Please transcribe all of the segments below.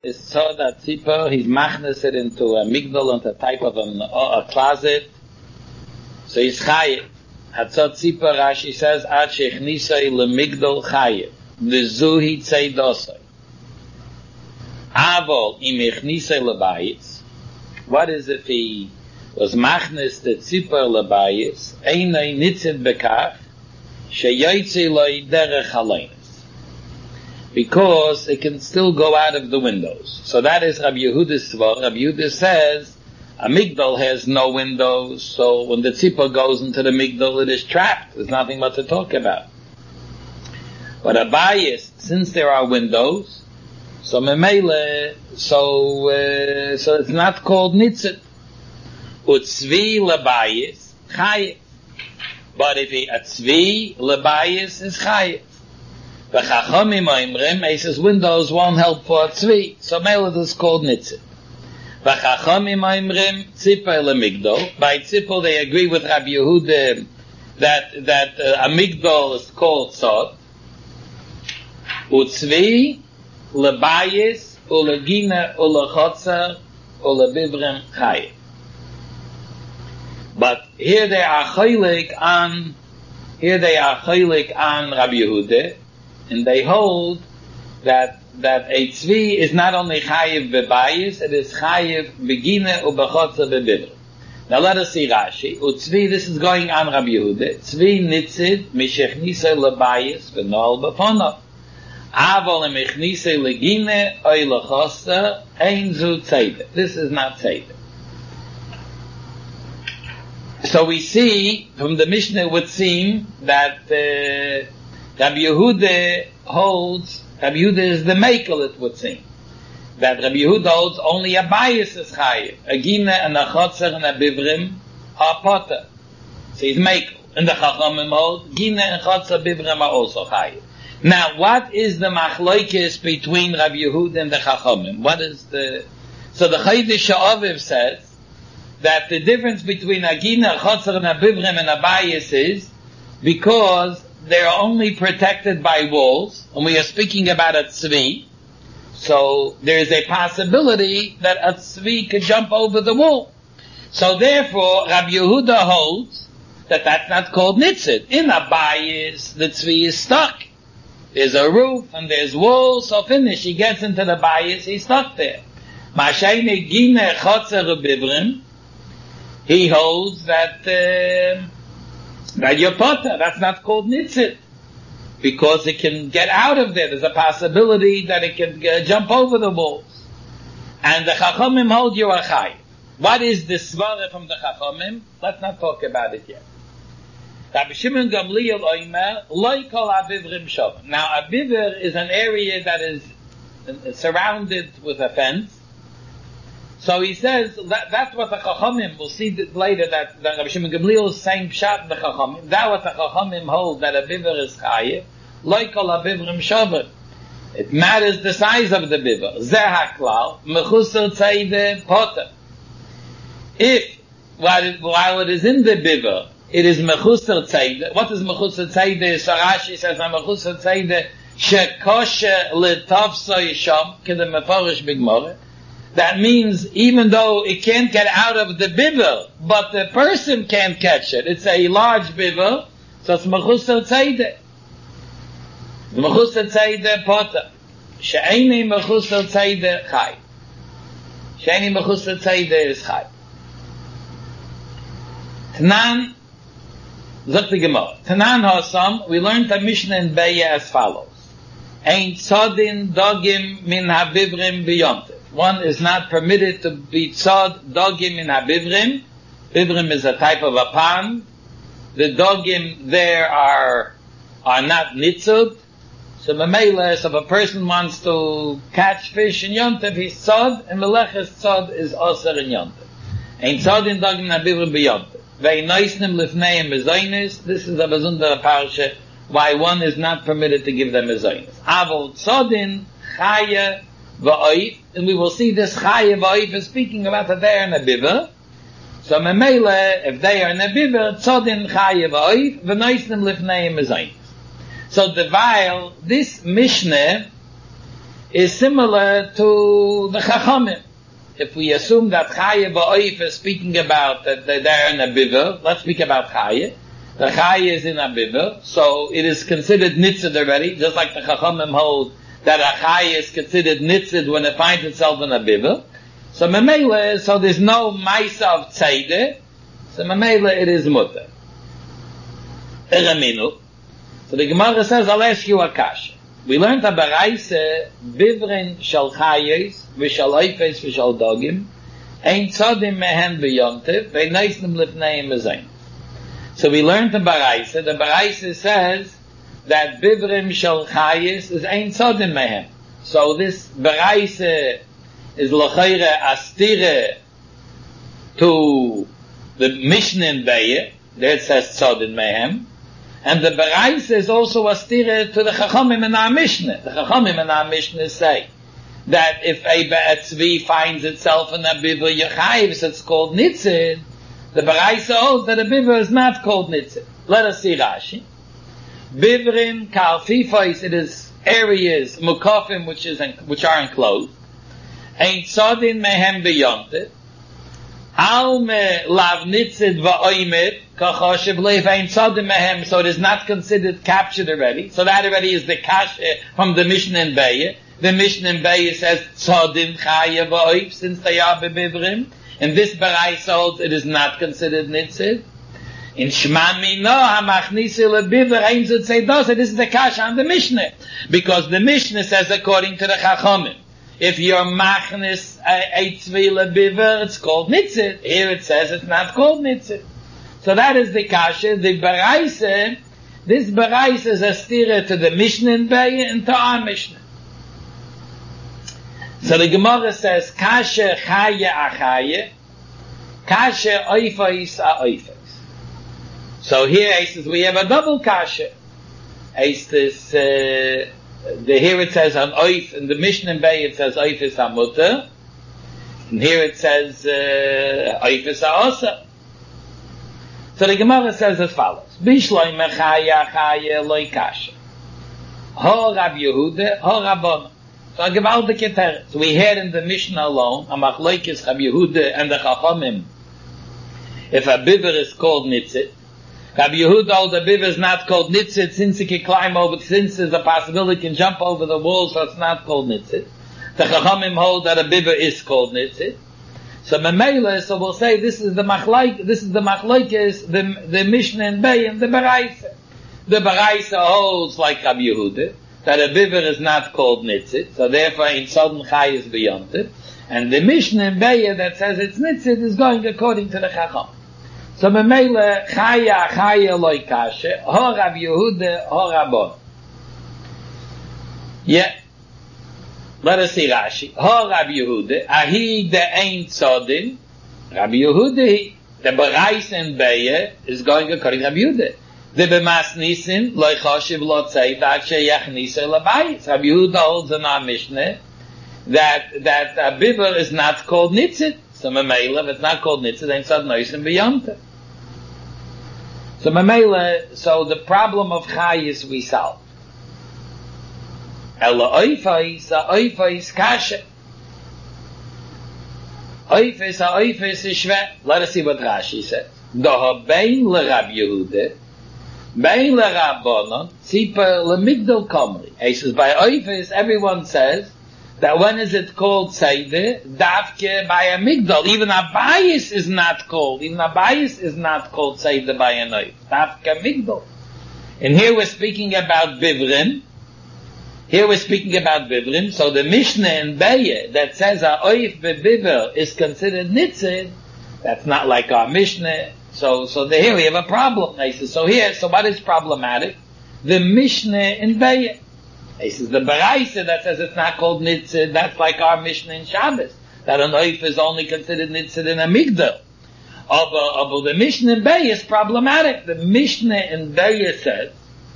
is tzod a tzipor, he's machnes it into a migdal, into a type of a closet, so he's chayiv. Hatzot tzipor, Rashi says, ad shechnisai lemigdal chayiv, v'zuhi tzeidosai. Avol im echnisai lebayis, what is if he was machnes the tzipor lebayis, einai nitzit bekach, sheyoytze loi derech halaynis. Because it can still go out of the windows. So that is Rabbi Yehuda's svar. Rabbi Yehuda says, a migdal has no windows, so when the tzipor goes into the migdal, it is trapped. There's nothing much to talk about. But a bayis, since there are windows, so memele, so it's not called nitzit. Utzvi lebayis, chayif. But if a tzvi lebayis is chayif. The Chachamim Oimrim, he says windows won't help for a tzvi, so mele is called nitzit. The Chachamim Oimrim tzipor lemigdol. By tzipor they agree with Rabbi Yehuda that a migdol is called tzod. Utzvi lebayis ulegina ulechotzer ulebivrem chayim. But here they are chaylik on Rabbi Yehuda. And they hold that a tzvi is not only chayiv bebayis, it is chayiv begina ubechotza bebivr. Now let us see Rashi. Utzvi, this is going on Rabbi Yehuda. Tzvi nitzid mishechnisa lebayis v'nol b'fono. Avol emechnisa legina oy lechotza ein zu tzeidah. This is not tzeidah. So we see from the Mishnah, it would seem that Rabbi Yehuda is the makel, it would seem. That Rabbi Yehuda holds only a bias is chayiv. A gina and a chotzer and a bivrim are potter. So he's makel. And the chachamim hold, gina and chotzer bivrim are also chayiv. Now, what is the machloikis between Rabbi Yehuda and the chachamim? So the Chaydish Sha'aviv says that the difference between a gina, a chotzer and a bivrim and a bias is because they are only protected by walls, and we are speaking about a tzvi, so there is a possibility that a tzvi could jump over the wall. So therefore, Rabbi Yehuda holds that that's not called nitzit. In a bayis, the tzvi is stuck. There's a roof, and there's walls, so finish. He gets into the bayis, he's stuck there. Mashayne gine chotzer bivrim, he holds that your potter, that's not called nitzit. Because it can get out of there. There's a possibility that it can jump over the walls. And the Chachamim hold you are chayiv. What is the svara from the Chachamim? Let's not talk about it yet. Rabbi Shimon Gamliel Oimer, Loi kol abivrim shovim. Now, abivir is an area that is surrounded with a fence. So he says, that's what the Chachamim, we'll see later that Rabbi Shimon Gamliel is saying pshat the Chachamim. That what the Chachamim hold, that a biver is chayiv, like all a bivrim shavim. It matters the size of the biver. Zeh haklal, mechusar tzayde potter. If, while it is in the biver, it is mechusar tzayde. What is mechusar tzayde? So Rashi says, mechusar tzayde, shekoshe letavsoi sham, kedem mefarish bigmore. That means even though it can't get out of the biver, but the person can't catch it. It's a large biver, so it's mechusar tzayde. Mechusar tzayde potter. She'eini mechusar tzayde chai. She'eini mechusar tzayde is chai. Tanan, sagt die Gemara. Tanan Hasam, we learned a Mishnah in Beya as follows. Ein tzodin dogim min habivrim biyontiv. One is not permitted to be tzod dogim in habivrim. Bivrim is a type of a pond. The dogim there are not nitzud. So Mamela, if a person wants to catch fish in Yontev, he's tzod, and Meleches tzod is osir in Yontev. Ein tzodin dogim min habivrim biyontiv. Vei noisnim lifneim mezoinis. This is a besondere parsha why one is not permitted to give them mezoinis. Avol tzodin chaya v'oif, and we will see this chaya v'oif is speaking about that they are in a biver. So memele, if they are in a biver, tzodin chaya v'oif, v'noisnim lifneim mezoinis. So the while this Mishnah is similar to the Chachamim. If we assume that Chaya Ba'oif is speaking about that they're in a biver, let's speak about Chaya. The Chaya is in a biver, so it is considered nitzid already, just like the Chachamim hold that a Chaya is considered nitzid when it finds itself in a biver. So Memela, so there's no Maisa of Tzedeh, so Memela it is Mutter. Eraminu. So the Gemara says, I'll ask you a kasha. We learned a baraisa, bivrin shal chayes, v'shal oifes, v'shal dogim, ein tzodim mehen b'yontev, v'neisnim lifneim ezayin. So we learned a baraisa. The baraisa says that bivrin shal chayes is ein tzodim mehen. So this baraisa is l'chayre astire to the Mishnah in Be'er, there it says tzodim mehen. And the Berais is also a stira to the Chachamim in our Mishnah. The Chachamim in our Mishnah say that if a Be'etzvi finds itself in a Biver Yechayiv, it's called Nitzid. The Berais holds that a Biver is not called Nitzid. Let us see Rashi. Bivrin Kalfifos, it is areas, Mukafim, which are enclosed. Ein Tzodin Mehem Beyontet. Alme Lav Nitzid Va'oimet. So it is not considered captured already. So that already is the kash from the Mishnah in Be'er. The Mishnah in Be'er says Tzodim Chaya V'oif, since they are bebivrim. In this Berais holds it is not considered nitzid. In Shman Mino Hamachnisi LeBiver Ein Zut Seidos. This is the kash on the Mishnah, because the Mishnah says according to the Chachamim, if you're machnis a tzvi LeBiver, it's called nitzid. Here it says it's not called nitzid. So that is the kasha. The Baraisa, this Baraisa is a stira to the Mishnah in Be'er and to our Mishnah. So the Gemara says, kasha chaya achaya, kasha oifais a-oifais. So here it says we have a double kasha. Here it says an oif, in the Mishnah in Be'er it says oifais a-mutter, and here it says oifais a-osa. So the Gemara says as follows: Bishloi mechaya chaya loy kasha. Ho Rab Yehuda, ho Rabbona. So a gewaltige Teretz. So we heard in the Mishnah alone, a machlokes Rab Yehuda and the Chachamim, if a biver is called nitzit. Rab Yehuda holds the biver is not called nitzit since it can climb over, since there's a possibility it can jump over the wall, so it's not called nitzit. The Chachamim hold that a biver is called nitzit. So Memela, so we'll say this is the machlokes, the Mishnah in Be'er and the Baraisa. The Baraisa holds like Rabbi Yehuda that a biver is not called nitzit, so therefore in Sodom Chai is beyond it. And the Mishnah in Be'er that says it's nitzit is going according to the Chacham. So Memela, chaya loy kasha, ho Rabbi Yehuda, ho Rabbon. Yeah. Let us see Rashi. Ho Rabbi Yehuda, ahi de ein tzodin, Rabbi Yehuda, the Berais in Be'er is going according to Rabbi Yehuda. The Bemas Nisin, loy choshiv lo tzei, v'ad sheyach nisa l'bayis. Rabbi Yehuda holds in our Mishnah that a biver is not called nitzit. So Memela, if it's not called nitzit, ain't tzod noisim b'yomta. So Memela, so the problem of chayis we solve. Ela oifais kasha. Oifais is shvet. Let us see what Rashi says. Doha bein l'Rab Yehuda, bein l'Rabbanon, tzipa l'migdal komri. He says, by oifais, everyone says that when is it called seider? Davke by a migdal. Even a bias is not called. Even a bias is not called seider by an oif. Davke migdal. And here we're speaking about bivrim. Here we're speaking about bivrim, so the Mishnah in Be'er that says a oif bebiver is considered nitzid, that's not like our Mishnah. So here we have a problem. He says, so what is problematic? The Mishnah in Be'er. He says the Baraisa that says it's not called nitzid, that's like our Mishnah in Shabbos, that an oif is only considered nitzid in a migdal. But the Mishnah in Be'er is problematic. The Mishnah in Be'er says,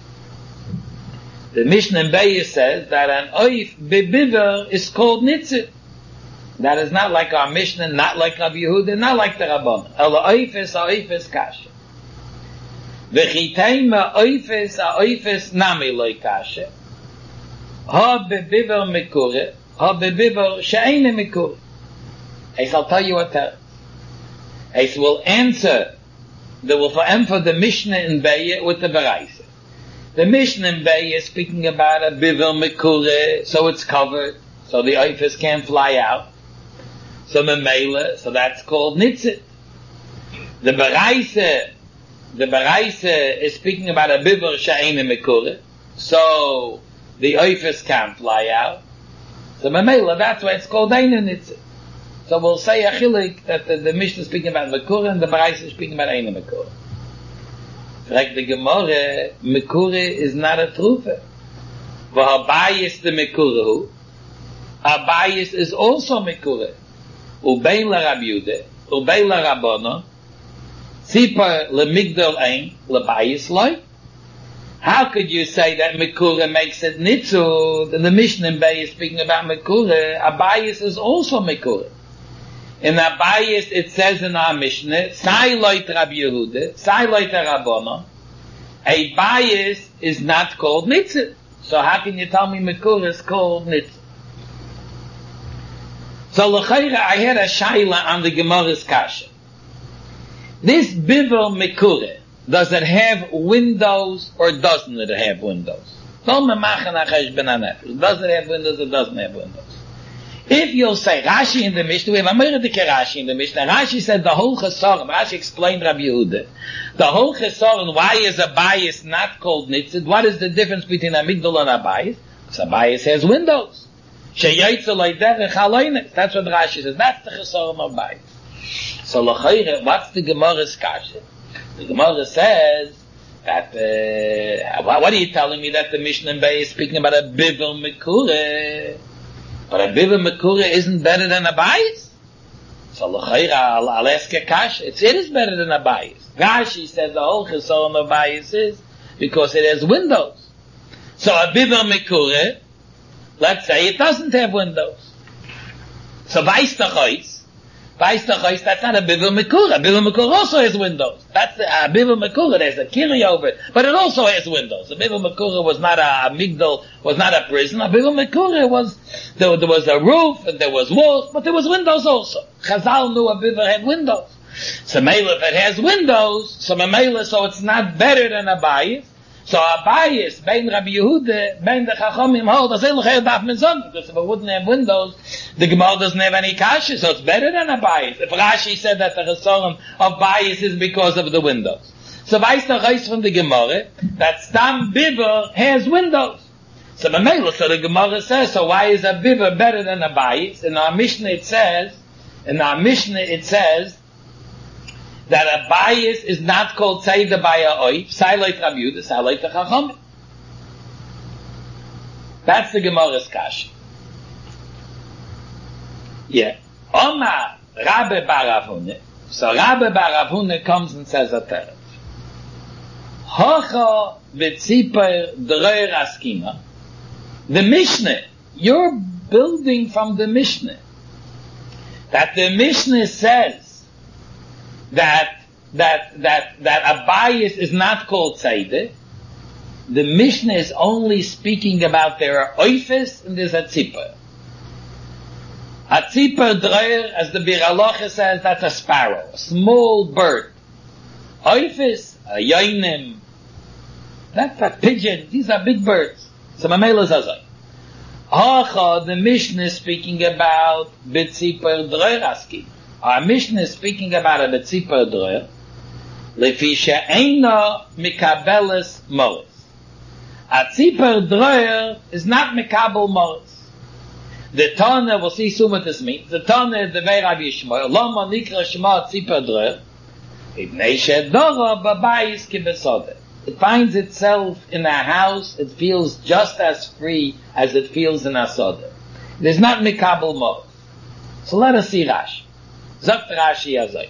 that an oif bebiver is called nitzit. That is not like our Mishnah, not like Rabbi Yehuda, not like the Rabban. Ela oifis kasha. V'chiteima oifis nami loy kasha. Ha bebiver mekure, ha bebiver she'ene mekure. I'll tell you what that is. Will answer, they will answer the Mishnah in Be'eh with the Baraisa. The Mishnah in Be'eh is speaking about a biver mekure, so it's covered, so the oifus can't fly out. So memela, so that's called nitzit. The Baraisa is speaking about a biver she'ene mekure, so the oifus can't fly out. So memela, that's why it's called eine nitzit. So we'll say a chilik that the Mishnah is speaking about mekure and the Baraisa is speaking about eine mekure. Fragt the Gemara, mekure is not a trufe. V'habayis the mekure hu. Habayis is also mekure. Ubein la Rabbi Yehuda, ubein la Rabbono, tzipar lemigdal ein, lebayis loy. How could you say that mekure makes it nitzu? The Mishnah in Be'eh is speaking about mekure. Habayis is also mekure. In Habayis, it says in our Mishnah, Sai loit Rabbi Yehuda, Sai loit Rabbono. A bayis is not called nitzit. So how can you tell me mekure is called nitzit? So l'chayra, I had a shaila on the Gemara's kasha. This biver mekure, does it have windows or doesn't it have windows? Does it have windows or doesn't have windows? If you'll say Rashi in the Mishnah, we have a Meredike Rashi in the Mishnah. Rashi said the whole Chesaron. Rashi explained Rabbi Yehuda. The whole Chesaron, why is a bayis not called nitzit? What is the difference between a migdal and a bayis? Because a bayis has windows. Sheyoytze loy derech haloynes. That's what Rashi says. That's the Chesaron of bayis. So l'chayre, what's the Gemara's kasha? The Gemara says that, what are you telling me that the Mishnah in Be'eh is speaking about a biver mekure? But a biver mekure isn't better than a bayis. So l'chayra, I'll ask a kash. It is better than a bayis. Rashi said the whole chesaron of bayis is because it has windows. So a biver mekure, let's say it doesn't have windows. So bayis tachois, that's not a biver mekure. A biver mekure also has windows. That's a biver mekure. There's a kiri over it, but it also has windows. A biver mekure was not a migdal, was not a prison. A biver mekure was there was a roof and there was walls, but there was windows also. Chazal knew a biver had windows. So Mela, if it has windows, so it's not better than a bayis. So a bayis, bein Rabbi Yehuda, bein the Chachamim hold, because if it wouldn't have windows, the Gemara doesn't have any kasha, so it's better than a bayis. If Rashi said that the chesaron of bayis is because of the windows. So weiss the Reis from the Gemara, that Stam Biver has windows. So the Gemara says, so why is a Biver better than a bayis? In our Mishnah it says, that a bayis is not called Seida by a oif, Sailait Rabbi Yehuda, Sailait Chachamim. That's the Gemara's kasha. Yeah. Oma Rabbe Bar Avune. So Rabbe Bar Avune comes and says a teref. Hocha v'tziper d'rei askima. The Mishnah, you're building from the Mishnah. That the Mishnah says that a bayis is not called Seide. The Mishnah is only speaking about there are oifes and there's a tzipper. A tzipper dreir, as the Bir Halacha says, that's a sparrow, a small bird. Oifes, a yoinim, that's a pigeon, these are big birds. So mamela zazai. Hacha, the Mishnah is speaking about b'tzipper dreir aski. Our Mishnah is speaking about a betzipar droyer, lefi she'eina mikabeles moris. A tzipar droyer is not mikabel moris. The Tana, we'll see soon what this means. The Tana, the Vei Rabbi Yishmael, Lama nikra shema tzipar droyer, ibnei she'dora babayis kibesode. It finds itself in a house, it feels just as free as it feels in a soda. It is not mikabel moris. So let us see Rashi. Sagt Rashi azay.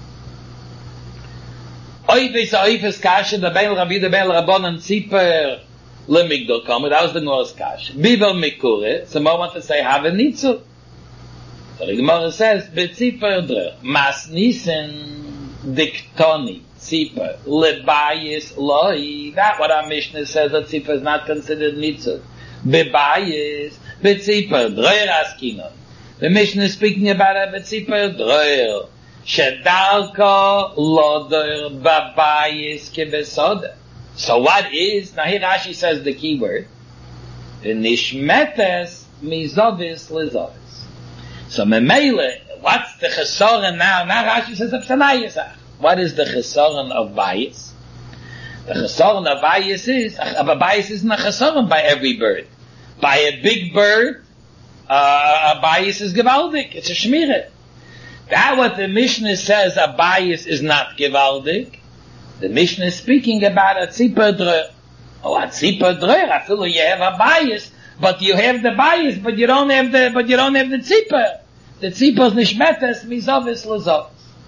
Oifes kasha, the Bein Rabbi, the Bein Rabbanan, Tziper, Lemigdal Kamer, that was the Gemara's kasha. Biver Mekure, so more want to say, have a nitzu. So the Gemara says, Betziper Drer, Mas Nisen, Diktoni, Tziper, Lebayis Loi, that what our Mishnah says, that Tziper is not considered nitzu. Bebayis, betziper droyer askinon. The Mishnah is speaking about a betziper droyer. Shedarko loder babayis kebesoda. So what is, now here Rashi says the key word, nishmetes mizovis lizovis. So memele, what's the chesoren now? Now Rashi says what is the chesoren of bayis? The chesoren of bayis is, but bayis isn't a chesoren by every bird. By a big bird, a bayis is gewaldig. It's a shmirah. That what the Mishnah says a bayis is not gewaldig. The Mishnah is speaking about a tzipor droyer. Oh, a tzipor droyer. I feel you have a bayis, but you have the bayis, but you don't have the tzipor. The tzipor is nishmetes mizovis lezovis.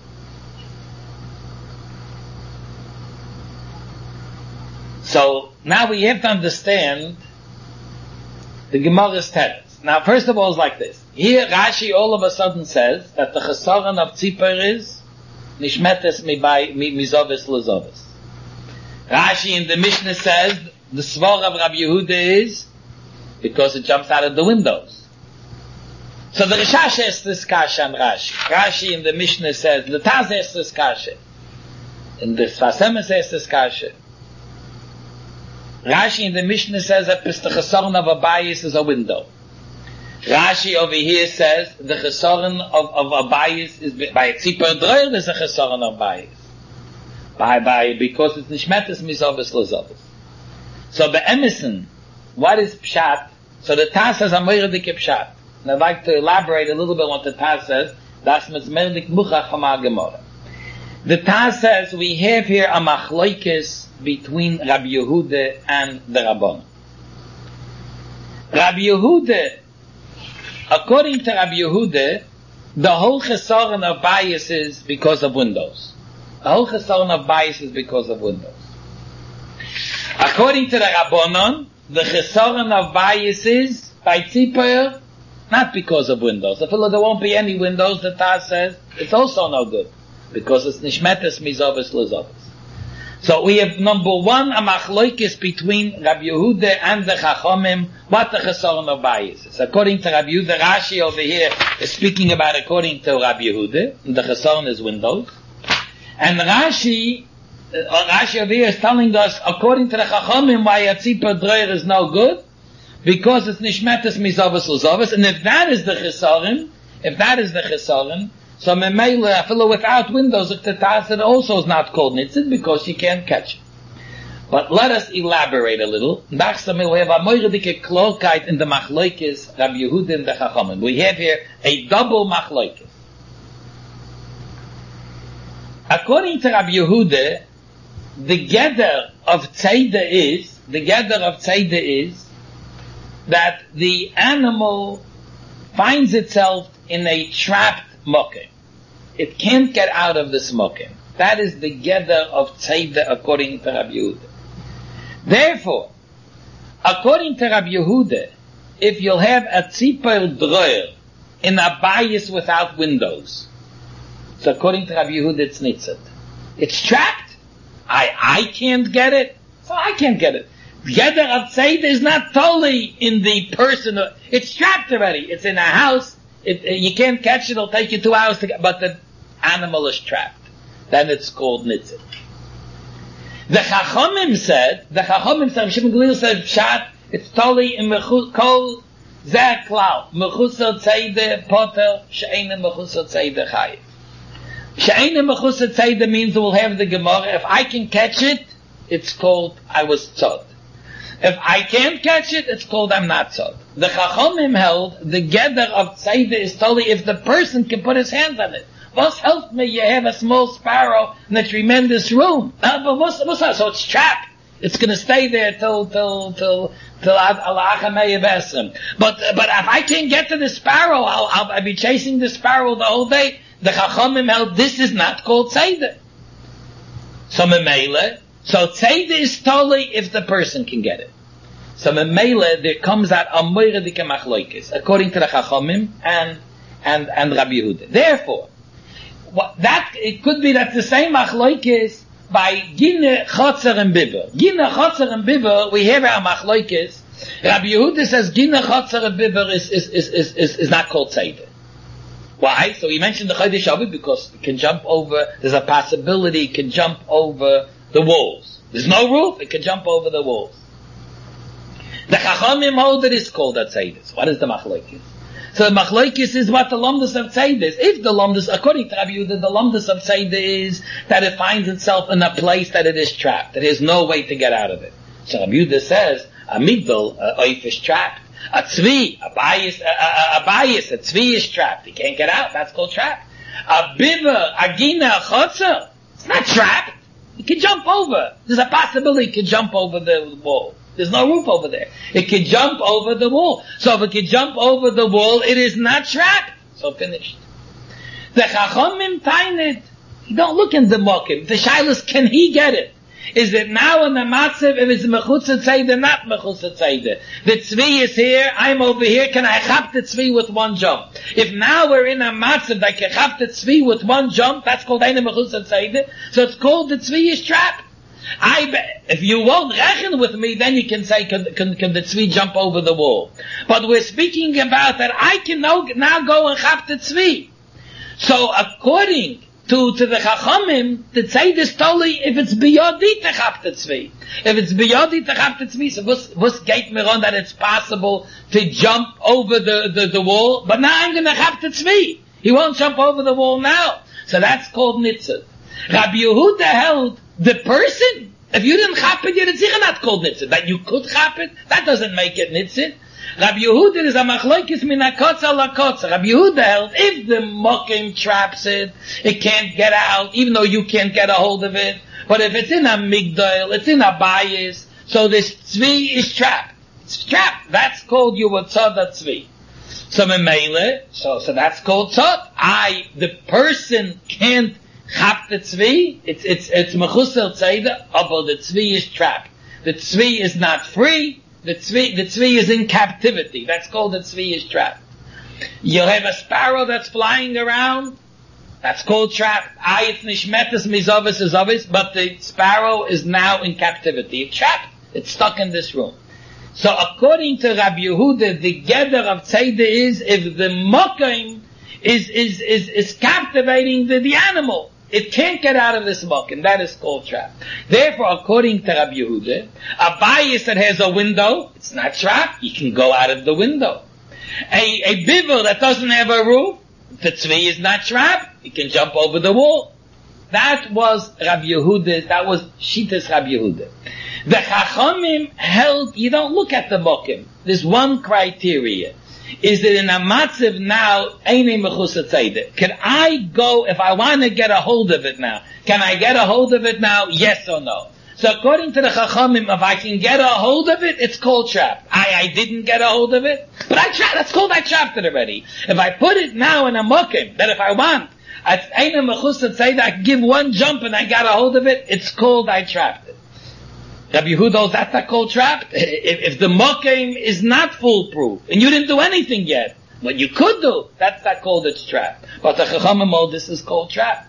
So now we have to understand the Gemara's teretz. Now, first of all, it's like this. Here, Rashi all of a sudden says that the chesoren of tzipor is nishmetes mizovis lezovis. Rashi in the Mishnah says the svor of Rabbi Yehuda is because it jumps out of the windows. So the Rishash asks this kasha on Rashi. Rashi in the Mishnah says the Taz asks this kasha. In the Sfasemes asks this kasha. Rashi in the Mishnah says that the chesoren of a bayis is a window. Rashi over here says the chesoren of a bayis is by a tzipor droyer. There's a chesoren of bayis because it's nishmetes mizovis lezovis. So be'emison, what is pshat? So the Taz says amoyredik pshat, and I'd like to elaborate a little bit on what the Taz says. Das mitzmerdik muchach from our Gemara. The Taz says we have here a machlokes between Rabbi Yehuda and the Rabbanon. Rabbi Yehuda, according to Rabbi Yehuda, the whole chesoren of bayis is because of windows. The whole chesoren of bayis is because of windows. According to the Rabbanon, the chesoren of bayis is by tzipor, not because of windows. If there won't be any windows, the Taz says, it's also no good, because it's nishmetes mizovis lezovis. So we have number one, a machlokes between Rabbi Yehuda and the Chachomim, what the chesoren of bayis is. According to Rabbi Yehuda, Rashi over here is speaking about according to Rabbi Yehuda, the chesoren is windows. And Rashi over here is telling us, according to the Chachomim, why a tzipor droyer is no good, because it's nishmetes mizovis lezovis, and if that is the chesoren, so memele, a fellow without windows, if the Taz also is not called nitzit because you can't catch it. But let us elaborate a little. We have a moiredike klorkeit in the machlokes Rabbi Yehuda and the Chachamim. We have here a double machlokes. According to Rabbi Yehuda, the gather of tzeidah is that the animal finds itself in a trapped mokim. It can't get out of this mokim. That is the gather of tzeidah according to Rabbi Yehuda. Therefore, according to Rabbi Yehuda, if you'll have a tzipor droyer in a bayis without windows, so according to Rabbi Yehuda, it's nitzit. It's trapped. I can't get it, so I can't get it. The gather of tzeidah is not totally in the person. It's trapped already. It's in a house. You can't catch it. It'll take you 2 hours to get, but the animal is trapped. Then it's called nitzit. The Chachomim said, Shimon Gamliel said, pshat, it's totally in kol zeh klal. Mechusar tzeidah poter, she'einem mechusar tzeidah chayiv. She'einem mechusar tzeidah means we'll have the Gemara. If I can catch it, it's called I was tzod. If I can't catch it, it's called I'm not tzod. The Chachomim held the gather of tzeidah is totally if the person can put his hands on it. What's helped me? You have a small sparrow in a tremendous room. But what's so it's trapped. It's going to stay there till Allah Chamei. But if I can't get to the sparrow, I'll be chasing the sparrow the whole day. The Chachamim held this is not called tzeidah. So memele. So tzeidah is totally if the person can get it. So memele there comes out a moiredike machlokes according to the Chachamim and Rabbi Yehuda. Therefore, it could be that the same machlokes by Gine, Chotzer and Biber. Gine, Chotzer and Biber, we have our machlokes Rabbi Yehuda says Gina Chotzer Biver is not called Seder. Why? So he mentioned the Chodesh Aviv because it can jump over, there's a possibility it can jump over the walls. There's no roof, it can jump over the walls. The Chachamim hold it is called a Seder. What is the Machlokes? So the Machlokes is what the Lomdus of Seder is. If the Lomdus, according to Rabbi Yehuda, the Lomdus of Seder is that it finds itself in a place that it is trapped. There is no way to get out of it. So Rabbi Yehuda says, a migdal, oif is trapped. A tzvi, a bias, a tzvi is trapped. He can't get out. That's called trapped. A biver, a gina, a chotzer, it's not trapped. It can jump over. There's a possibility it can jump over the wall. There's no roof over there. It can jump over the wall. So if it can jump over the wall, it is not trapped. So finished. The chachamim find it. You don't look in the mokim. The shilas, can he get it? Is it now in the matzav, if it's mechutza tzeidah, not mechutza tzeidah? The tzvi is here, I'm over here, can I chap the tzvi with one jump? If now we're in a matzav that can chap the tzvi with one jump, that's called eine mechutza tzeidah, so it's called the tzvi is trapped. If you won't reckon with me, then you can say, can the tzvi jump over the wall? But we're speaking about that I can now go and chap the tzvi. So according to the Chachamim, the Tzeidah is totally, if it's biyodi to chap the tzvi. If it's biyodi to chap the tzvi, so what's gate me on that it's possible to jump over the wall, but now I'm going to chap the tzvi. He won't jump over the wall now. So that's called nitzah. Rabbi Yehuda held the person, if you didn't chap it, it's not called nitzah. That you could chap it, that doesn't make it nitzah. Rabbi Yehuda is a machlokes min hakotza lakotza. Rabbi Yehuda held, if the mokim traps it, it can't get out, even though you can't get a hold of it. But if it's in a migdal, it's in a bias, so this tzvi is trapped. It's trapped. That's called yuvatzad tzvi. So memele, so that's called tzad. The person can't chap the tzvi. It's mechusel tzeidah, but the tzvi is trapped. The tzvi is not free. The tzvi is in captivity. That's called the tzvi is trapped. You have a sparrow that's flying around. That's called trapped. It's nishmetas mizavis is obvious, but the sparrow is now in captivity. It's trapped. It's stuck in this room. So according to Rabbi Yehuda, the gather of tzeidah is if the mokim is captivating the animal. It can't get out of this muck, and that is called trap. Therefore, according to Rabbi Yehuda, a bias that has a window, it's not trapped. You can go out of the window. A bivel that doesn't have a roof, the tzvi is not trapped. You can jump over the wall. That was Rabbi Yehuda. That was Shitas Rabbi Yehuda. The Chachamim held, you don't look at the mokim. There's one criteria. Is it in a matzav now, eine mechusat tzeidah? Can I go, if I want to get a hold of it now, can I get a hold of it now, yes or no? So according to the Chachamim, if I can get a hold of it, it's called trap. I didn't get a hold of it, but I trapped, that's called I trapped it already. If I put it now in a mukim, that if I want, it's eine mechusat tzeidah, I can give one jump and I got a hold of it, it's called I trapped it. Rabbi Yehuda, that's not called trapped. If the mokim is not foolproof, and you didn't do anything yet, what you could do, that's not called it's trapped. But the Chachamim, this is called trapped.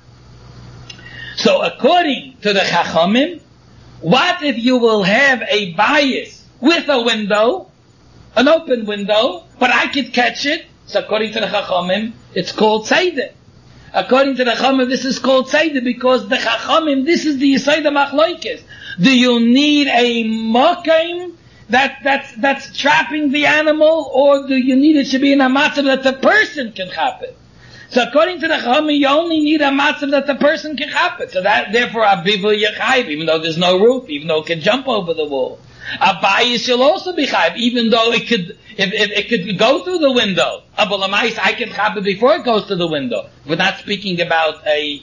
So according to the Chachamim, what if you will have a bias with a window, an open window, but I could catch it? So according to the Chachamim, it's called Tzeidah. According to the Chachamim, this is called Tzeidah because the Chachamim, this is the Yisayda Machlokes. Do you need a mokim that's trapping the animal, or do you need it to be in a matzav that the person can chap it? So according to the Chachamim, you only need a matzav that the person can chap it. So that, therefore, a bivel yechayiv, even though there's no roof, even though it can jump over the wall. A bias will also be chayiv, even though it could, if it could go through the window. Abalamais, I can chap it before it goes to the window. We're not speaking about a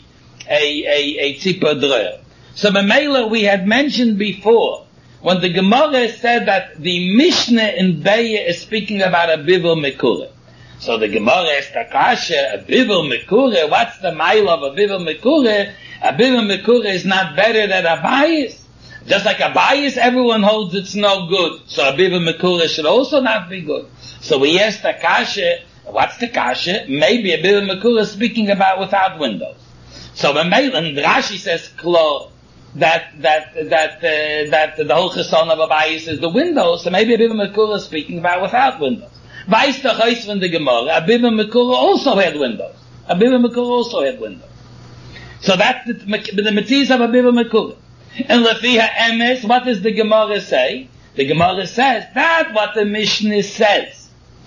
tzipah dreh. So Memela, we had mentioned before, when the Gemara said that the Mishnah in Beya is speaking about a bivel mekure. So the Gemara is takasha, a bivel mekure, what's the mile of a bivel mekure? A bivel mekure is not better than a bias. Just like a bias, everyone holds it's no good. So a bivel mekure should also not be good. So we asked takasha, what's the kasha? Maybe a bivel mekure is speaking about without windows. So Memela, and Rashi says, Klo, that the whole chesson of a bayis is the windows, so maybe a Biba Mekura is speaking about without windows. Weiss the Chais from the Gemara, a Biba Mekura also had windows. A Biba Mekura also had windows. So that's the Metzias of a Biba Mekura. And Lefiha Emes, what does the Gemara say? The Gemara says that what the Mishnah says.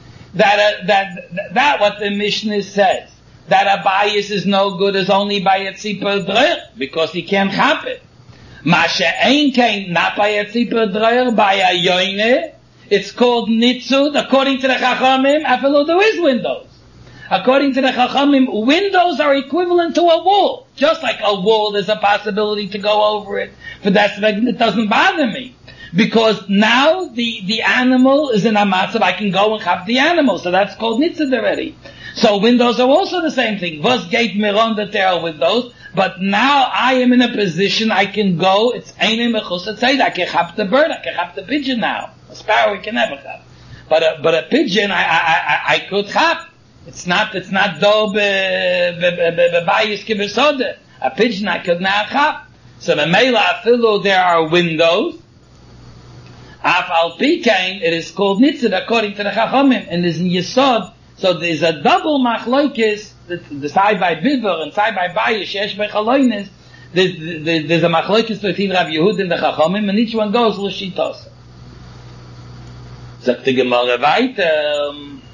That what the Mishnah says. That a bias is no good is only by a tzipah dreur, because he can't chap it. Masha ein kein, not by a tzipah dreur, by a yoine, it's called nitzud, according to the Chachamim, after there is windows. According to the Chachamim, windows are equivalent to a wall. Just like a wall, there's a possibility to go over it. But it doesn't bother me. Because now the animal is in a matzav, I can go and chap the animal. So that's called nitzud already. So windows are also the same thing. Was gate miron that there are windows, but now I am in a position I can go. It's eine mechusat seid. I can chap the bird. I can chap the pigeon now. A sparrow we can never chap, but a pigeon I could chap. It's not do bebayis kibesode. A pigeon I could now chap. So the meila afilu there are windows. Af al pikein it is called nitzud according to the Chachamim, and is in Yesod. So there's a double machlokes, the side by Biver and side by Bayish, Yesh by Chaloines. There's a machlokes between Rav Yehud and the Chachamim, and each one goes l'shitos. Sagt die Gemara weiter.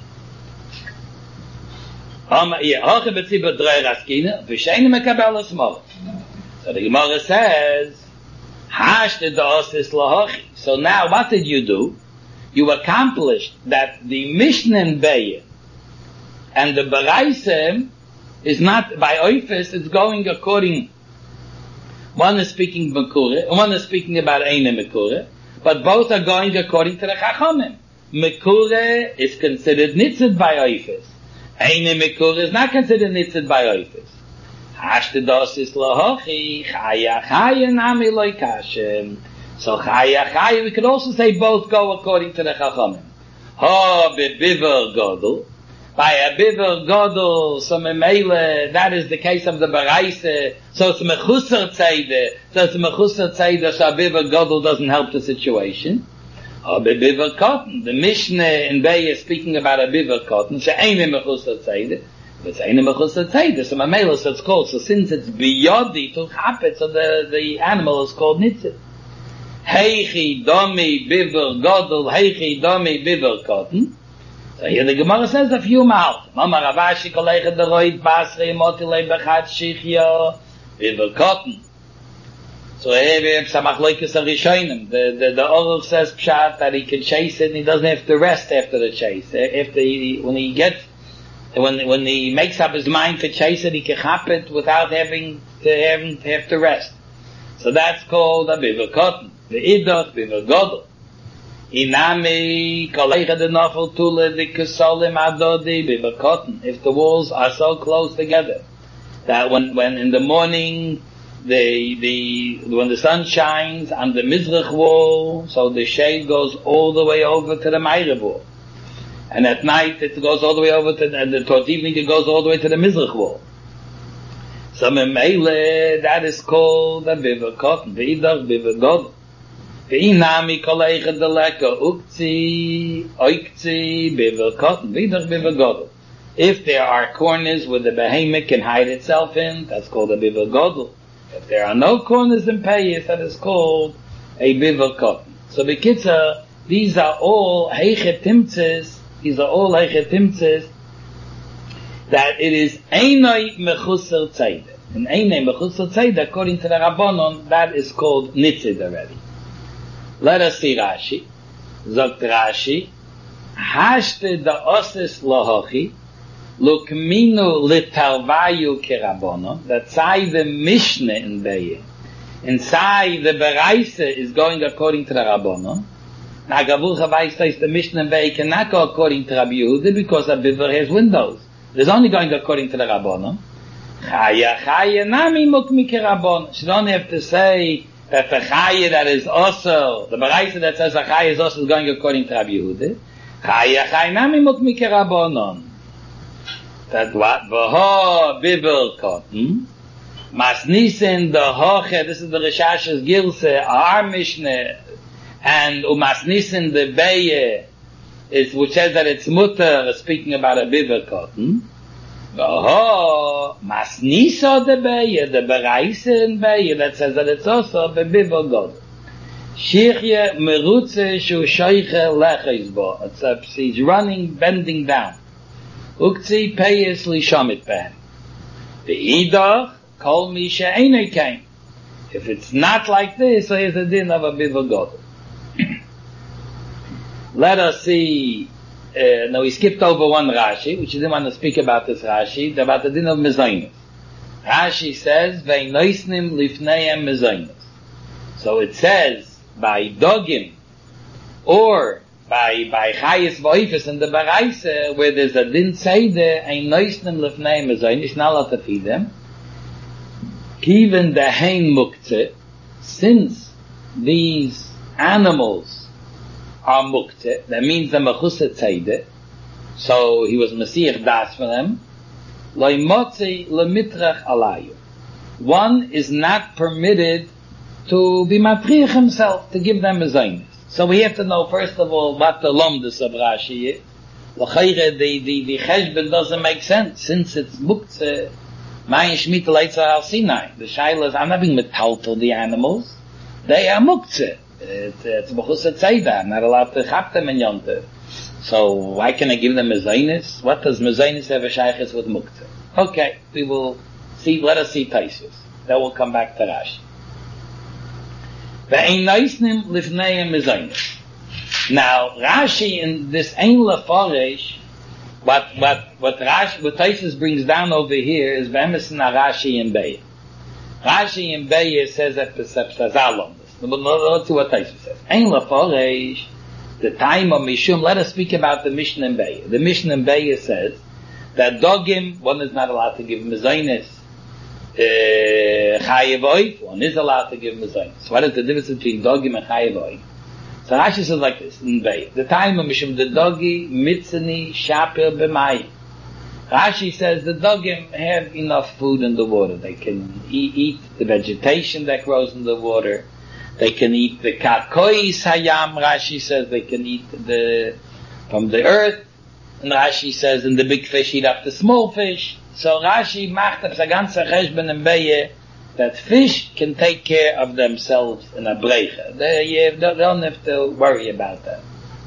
Hoche betzibur drei raskine, v'sheine mekabel esmol. So the Gemara says, Hashte da'osis lahochi. So now what did you do? You accomplished that the Mishnah Beyeh and the Baraisem is not by Oifis, it's going according, one is speaking Mekure, and one is speaking about Eine Mekure, but both are going according to the Chachamim. Mekure is considered nitzid by Oifis. Eine Mekure is not considered nitzid by Oifis. Hashte dosis lahochi, chaya chaya nami loy kashem. So chaya chaya, we could also say both go according to the Chachamim. Ha bebiver godel. By a biver godel, so memele, that is the case of the Baraise, so it's mechusar tzayde, so a biver godel doesn't help the situation. Or biver cotton, the Mishnah in Bey is speaking about a biver cotton, so eine mechusar tzayde, if it's eine mechusar tzayde, so memele, so it's called, so since it's biyodi to chapet, so the animal is called nitzit. Heichi domi biver godel, heichi domi biver cotton. So here the Gemara says a few mal. Mama Ravashi kolege de roit basre motile bechat shichya biver cotton. So here we have some achloikes of Rishonim. The Oruch says pshat that he can chase it and he doesn't have to rest after the chase. When he makes up his mind to chase it, he can chop it without having to rest. So that's called a biver cotton. The idot biver godel. Inami koleicha de nofel tule de kesolim adodi biver cotton. If the walls are so close together that when in the morning when the sun shines on the mizrach wall, so the shade goes all the way over to the meirev wall, and at night it goes all the way over towards evening it goes all the way to the mizrach wall. So memele that is called a biver cotton. The idach biver godel. Inami koleicha de leka ukzi oikzi biver cotton vidach biver godel. If there are corners where the behemoth can hide itself in, that's called a biver godel. If there are no corners in payis, that is called a biver cotton. So bekitza, these are all heichet timtzes. These are all heichet timtzes that it is einoi mechusar tzayde. And einoi mechusar tzayde, according to the Rabbanon, that is called nitzid already. Let us see Rashi. Zogt Rashi, Hashte da osis lahochi, lukminu litalvayu kerabono, that say the Mishnah in Beyeh, and say the Baraise is going according to the Rabbanon. Now Gavucha Weiss says the Mishnah in Beyeh cannot go according to Rabbi Yehuda because a biver has windows. It's only going according to the Rabbanon. Chaya chaya nami mukmi kerabono. She don't have to say that the chaya that is also, the Baraisa that says the chaya is also going according to Rabbi Yehuda. Chaya chaya nami mukmi kerabonon. That what? V'ho biver cotton. Masnisen the Hoche, this is the Rishash's Gilse, our Mishnah, and Masnisen the Beye, is which says that it's mutter, speaking about a biver cotton. Masnisa the Beye, the Bereisen Beye, that says that it's also a biver god. Shirye merutze shu shoiche leches bo. He's running, bending down. Ukzi peyes li shamit ben. Ve'idach kol mi she'enei kain. If it's not like this, so here's the din of a biver god. Let us see. Now we skipped over one Rashi, which didn't want to speak about this Rashi, about the din of mezainis. Rashi says, "Ve'noisnim lifneihem mezainis." So it says by dogim or by chayis v'oifis in the Baraise, where there's a din seide, ein noisnim lifneihem mezainis, not allowed to feed them. Kiven dehein muktzeh, since these animals are muktzeh, that means the mechuset seide, so he was Mesiach das for them. Loi motzi lemitrach alayu. One is not permitted to be matriach himself, to give them a zaynis. So we have to know, first of all, what the lomdus of Rashi is. L'chayre, the cheshbon doesn't make sense, since it's muktzeh, mayin shmita leitza al Sinai. The shaila is, I'm not being metaltal the animals, they are muktzeh. It's b'chuset seida. I'm not allowed to chap them in yonte. So why can I give them mezainis? What does mezainis have a shaykhis with muktzeh? Okay, we will see. Let us see Taisus. Then we'll come back to Rashi. Ve'ein noisnim lifneihem mezainis. Now Rashi in this ein lefaresh, what Taisus brings down over here is be'emes na Rashi in Beis. Rashi in Beis says that Pesach. Let's see what Taisus says. Ein lefaresh, the time of Mishum, let us speak about the Mishnah in Beis. The Mishnah in Beis says that dogim, one is not allowed to give mezainis. Chayev oif, one is allowed to give mezainis. So what is the difference between dogim and chayev oif? So Rashi says like this in Beis. The time of Mishum, the dogi mitzani shapir b'mayim. Rashi says the dogim have enough food in the water. They can eat the vegetation that grows in the water. They can eat the kakois hayam. Rashi says they can eat from the earth. And Rashi says, and the big fish eat up the small fish. So Rashi macht a ganze cheshbon in Beis that fish can take care of themselves in a brecha. They don't have to worry about that.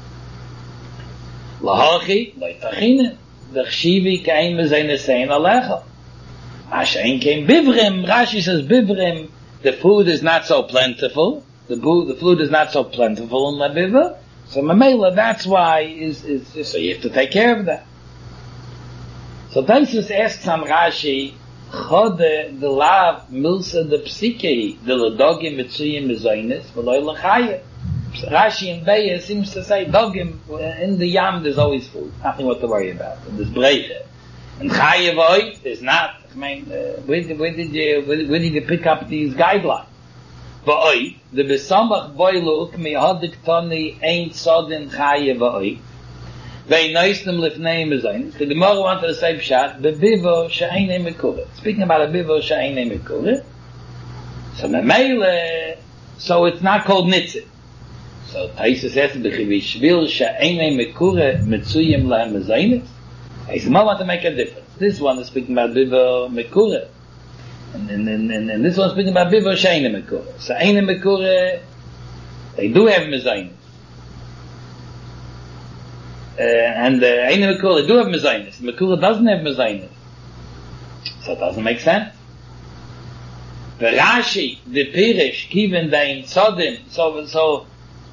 Lahachi, loitachine, the chshivi kain mezainesein alecha. Ashein came bivrim. Rashi says bivrim. The food is not so plentiful. The food is not so plentiful in Labiva. So Mamela, that's why is so you have to take care of that. So Taisus asks on Rashi, Chode the lav milsa the psikei the ledogim mitzuyim mezainis v'loy l'chayim. Rashi in Beis seems to say dogim in the yam there's always food, nothing what to worry about. And there's brecha. And chayev oif is not. I mean, where did you pick up these guidelines? V'oif the besamach boilu ukmi hadik toni ein sodin chayev oif. They noisnim lifnei mezainis. The Gemara wanted to say pshat bebivo she'einei mekura. Speaking about a bivo she'einei mekura. So memele, so it's not called nitzit. So Taisus says b'chivishvil she'einei mekura mitzuyim lahem mezainis. The Gemara want to make a difference. This one is speaking about bivo mekura, and this one is speaking about bivo she'einei mekura. So einei mekura, they do have mezainis. And Einei Mekura do have mezainis. Mekura doesn't have mezainis. So it doesn't make sense. The Rashi, the Pirish, Kiven Dain Sodim, so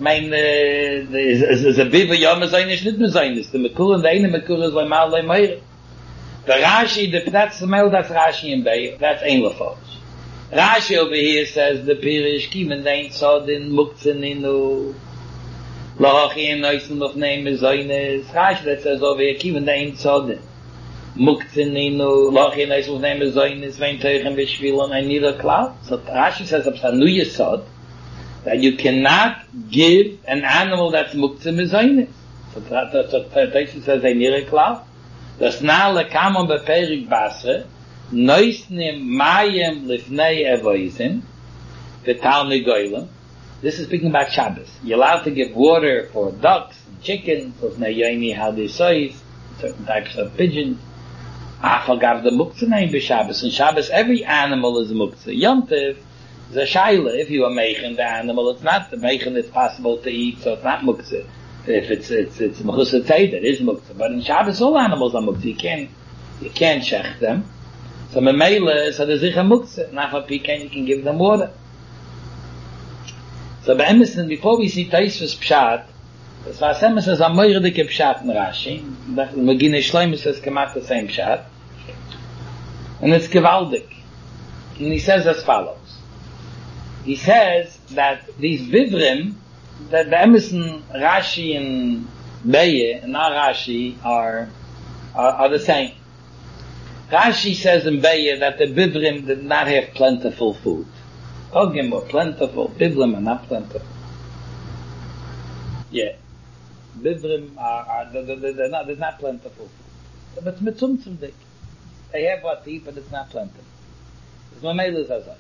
is a biva yom mezainis, not mezainis. The Mekura and the Einei Mekura is by Ma'alei Meir. The Rashi, that's the Mel, that's Rashi in Beis, that's Ein Lefos. Rashi over here says the Pirish, Kiven Dain Sodim, Muktzaninu, Lahachi and Noislim of name is Zaynes. Rashi that says over here, Kiven Dain Sodin. Muktzaninu, Lahachi and Noislim of name is Zaynes, Vein Teichen Vishvilon, and neither cloud. So Rashi says, Absanu Yesod, that you cannot give an animal that's Muktzan is Zaynes. So Rashi says, a neither cloud. Das na lekamon beperig basre, Noisnim mayim lifnei evoizim, v'talmid goyim. This is speaking about Shabbos. You're allowed to give water for ducks and chickens, lifnei yomi haldisois, certain types of pigeons. Afal gav the muktzah name b'Shabbos. In Shabbos, every animal is a muktzah. Yom Tov is a shaila. If you are making the animal, it's not the making it's possible to eat, so it's not muktzah. If it's mechusah tzeit, it is muktzah. But in Shabbos, all animals are muktzah. You can't shech them. So memela, so there's a muktzah. Nafal piken, you can give them water. So be'emison, before we see Taisvus Pshat, das war Semes as a moirdike Pshat in Rashi. Magine Shloim says kemat the same Pshat. And it's gewaldig. And he says as follows. He says that these Vivrim, that the Emerson, Rashi and Beye, and our Rashi are the same. Rashi says in Beye that the Vivrim did not have plentiful food. Ogim were plentiful, Bivrim are not plentiful. Yeah. Bivrim there's not plentiful food. But it's mitzumtzum dik. They have what to eat, but it's not plentiful. It's Mamela Zazah.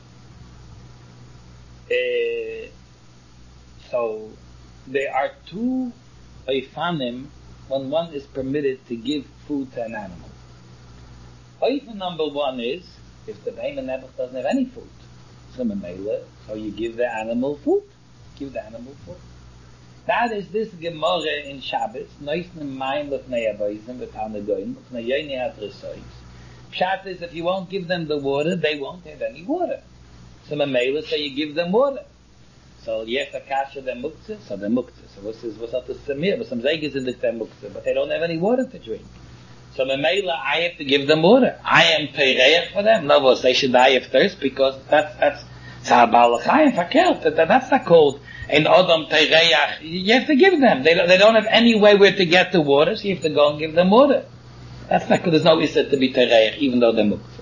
So, there are two Eifanim when one is permitted to give food to an animal. Eifan number one is, if the Behemoth Nebuch doesn't have any food, so Mamela, so you give the animal food. Give the animal food. That is this Gemara in Shabbos, Noisnim Mayim Lefnei Avoizim V'Talmid Goyim Lefnei Yoini Hadresois. Pshat is if you won't give them the water, they won't have any water. So Mamela, so you give them water. So you have to kasha them muktzah, so they're muktzah. So what's up to Samir? But some zegas in the muktzah, but they don't have any water to drink. So Mamela, I have to give them water. I am peireach for them. No, they should die of thirst because that's Tzabal Chayim Fakelt. That's not called an Odom Peireach. You have to give them. They don't have any way where to get the water, so you have to go and give them water. That's not good. There's no issue to be Peireach, even though they're muktzah.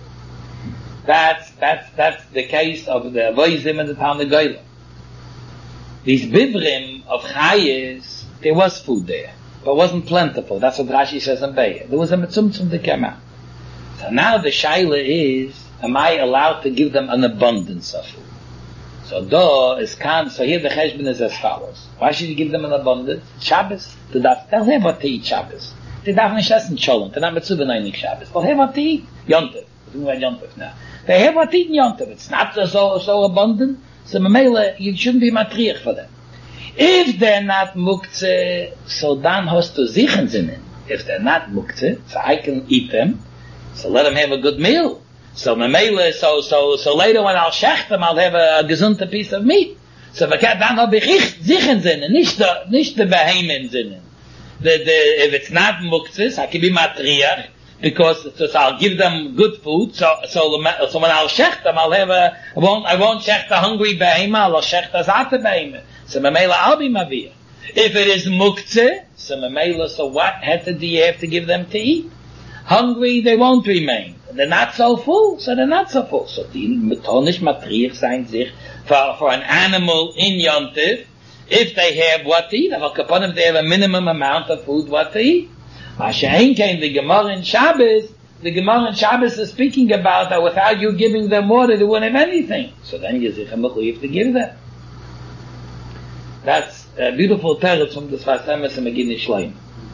That's the case of the Avoizim and the Talmid Goyim. These Bivrim of Chayes, there was food there, but it wasn't plentiful. That's what Rashi says in Be'er. There was a mitzumtzum that came out. So now the shaila is, am I allowed to give them an abundance of food? So so here the cheshbon is as follows. Why should you give them an abundance? Shabbos, they'll have what to eat Shabbos. They darf nicht essen Sholem, they're not mitzubeneinig Shabbos. They'll have what to eat. Yontev. We're talking about Yontev now. They have what to eat in Yontev. It's not so abundant, so Mamela, you shouldn't be matriach for them. If they're not muktzeh, so dann hast du sichen sinnen. If they're not muktzeh, so I can eat them, so let them have a good meal. So Mamela, so later when I'll shech them, I'll have a gesunde piece of meat. So dann hab ich sichen sinnen, nicht the behemen sinnen. If it's not muktzeh, I can be matriach, because so I'll give them good food. So when I'll shech them, I won't shech the hungry behema. I'll shech the zate behema. So Mamela, I'll be mavir. If it is muktzeh, so Mamela, so what heter do you have to give them to eat? Hungry, they won't remain. They're not so full, so they're not so full. So die metonisch matriach sein sich for an animal in Yontif, if they have what to eat. If they have a minimum amount of food, what to eat. Mashain came the Gemara in Shabbos. The Gemara in Shabbos is speaking about that without you giving them water, they wouldn't have anything. So then you have to give them. That's a beautiful teretz from the Sfas Emes and Megillah Shloim.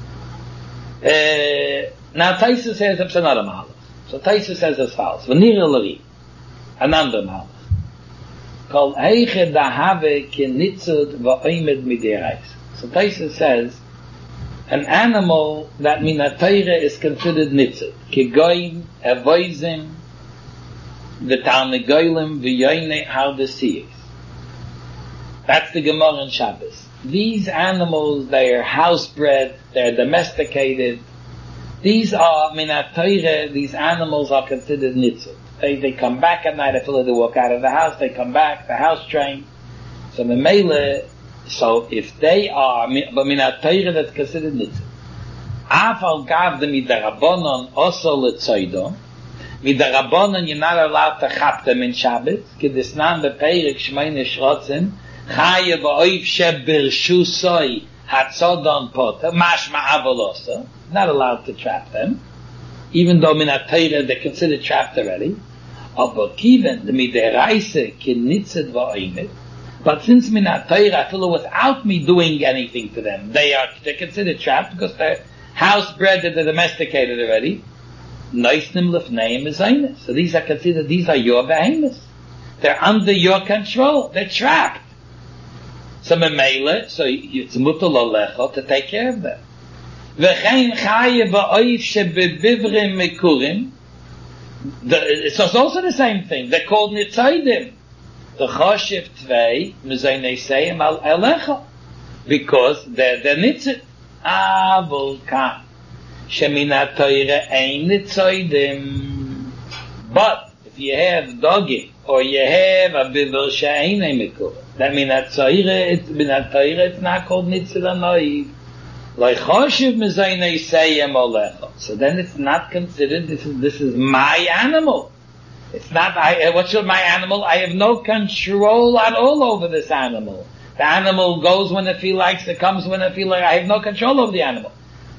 Now Taisa says it's another mahalach. So Taisa says as follows: V'nira l'ri, another mahalach. Kol heiche dahave k'nitzud v'oimed miderais. So Taisa says an animal that minatayre is considered nitzud. Kegoyim, avoizim, the Talmid Goyim, v'yoyne hardesiyis. That's the Gemara in Shabbos. These animals, they are housebred, they're domesticated. These are minatayre, these animals are considered nitzud. They come back at night, after they walk out of the house, they come back, the house trained. So Memele, so if they are, but minatayre, that's considered nitzud. Afal gav them midarabonon also letzoidon. Midarabonon, you're not allowed to chap them in Shabbos. Kedisnan beperik shmeine shrotzin. Chaye v'oiv sheber shusoi hatzodon poter. Mashma avolosa. Not allowed to trap them. even though min ha-Torah they're considered trapped already. But since min ha-Torah, without me doing anything to them, they're considered trapped because they're house-bred, they're domesticated already. So these are considered, these are your behemoths. They're under your control. They're trapped. So it's mutal alecha to take care of them. It's also the same thing. They're called nitzodim. The choshev tvei mezaineseim al elecha, because they're nitzit. Avol kan sheminat Torah ein nitzodim. But if you have doggy or you have a biver she'ein mekurim, that minat Torah it's not called nitzit anoiv. Like choshev mezaineseim alecha. So then it's not considered, this is my animal. It's not, what should my animal? I have no control at all over this animal. The animal goes when it feels like, it comes when it feels like, I have no control over the animal.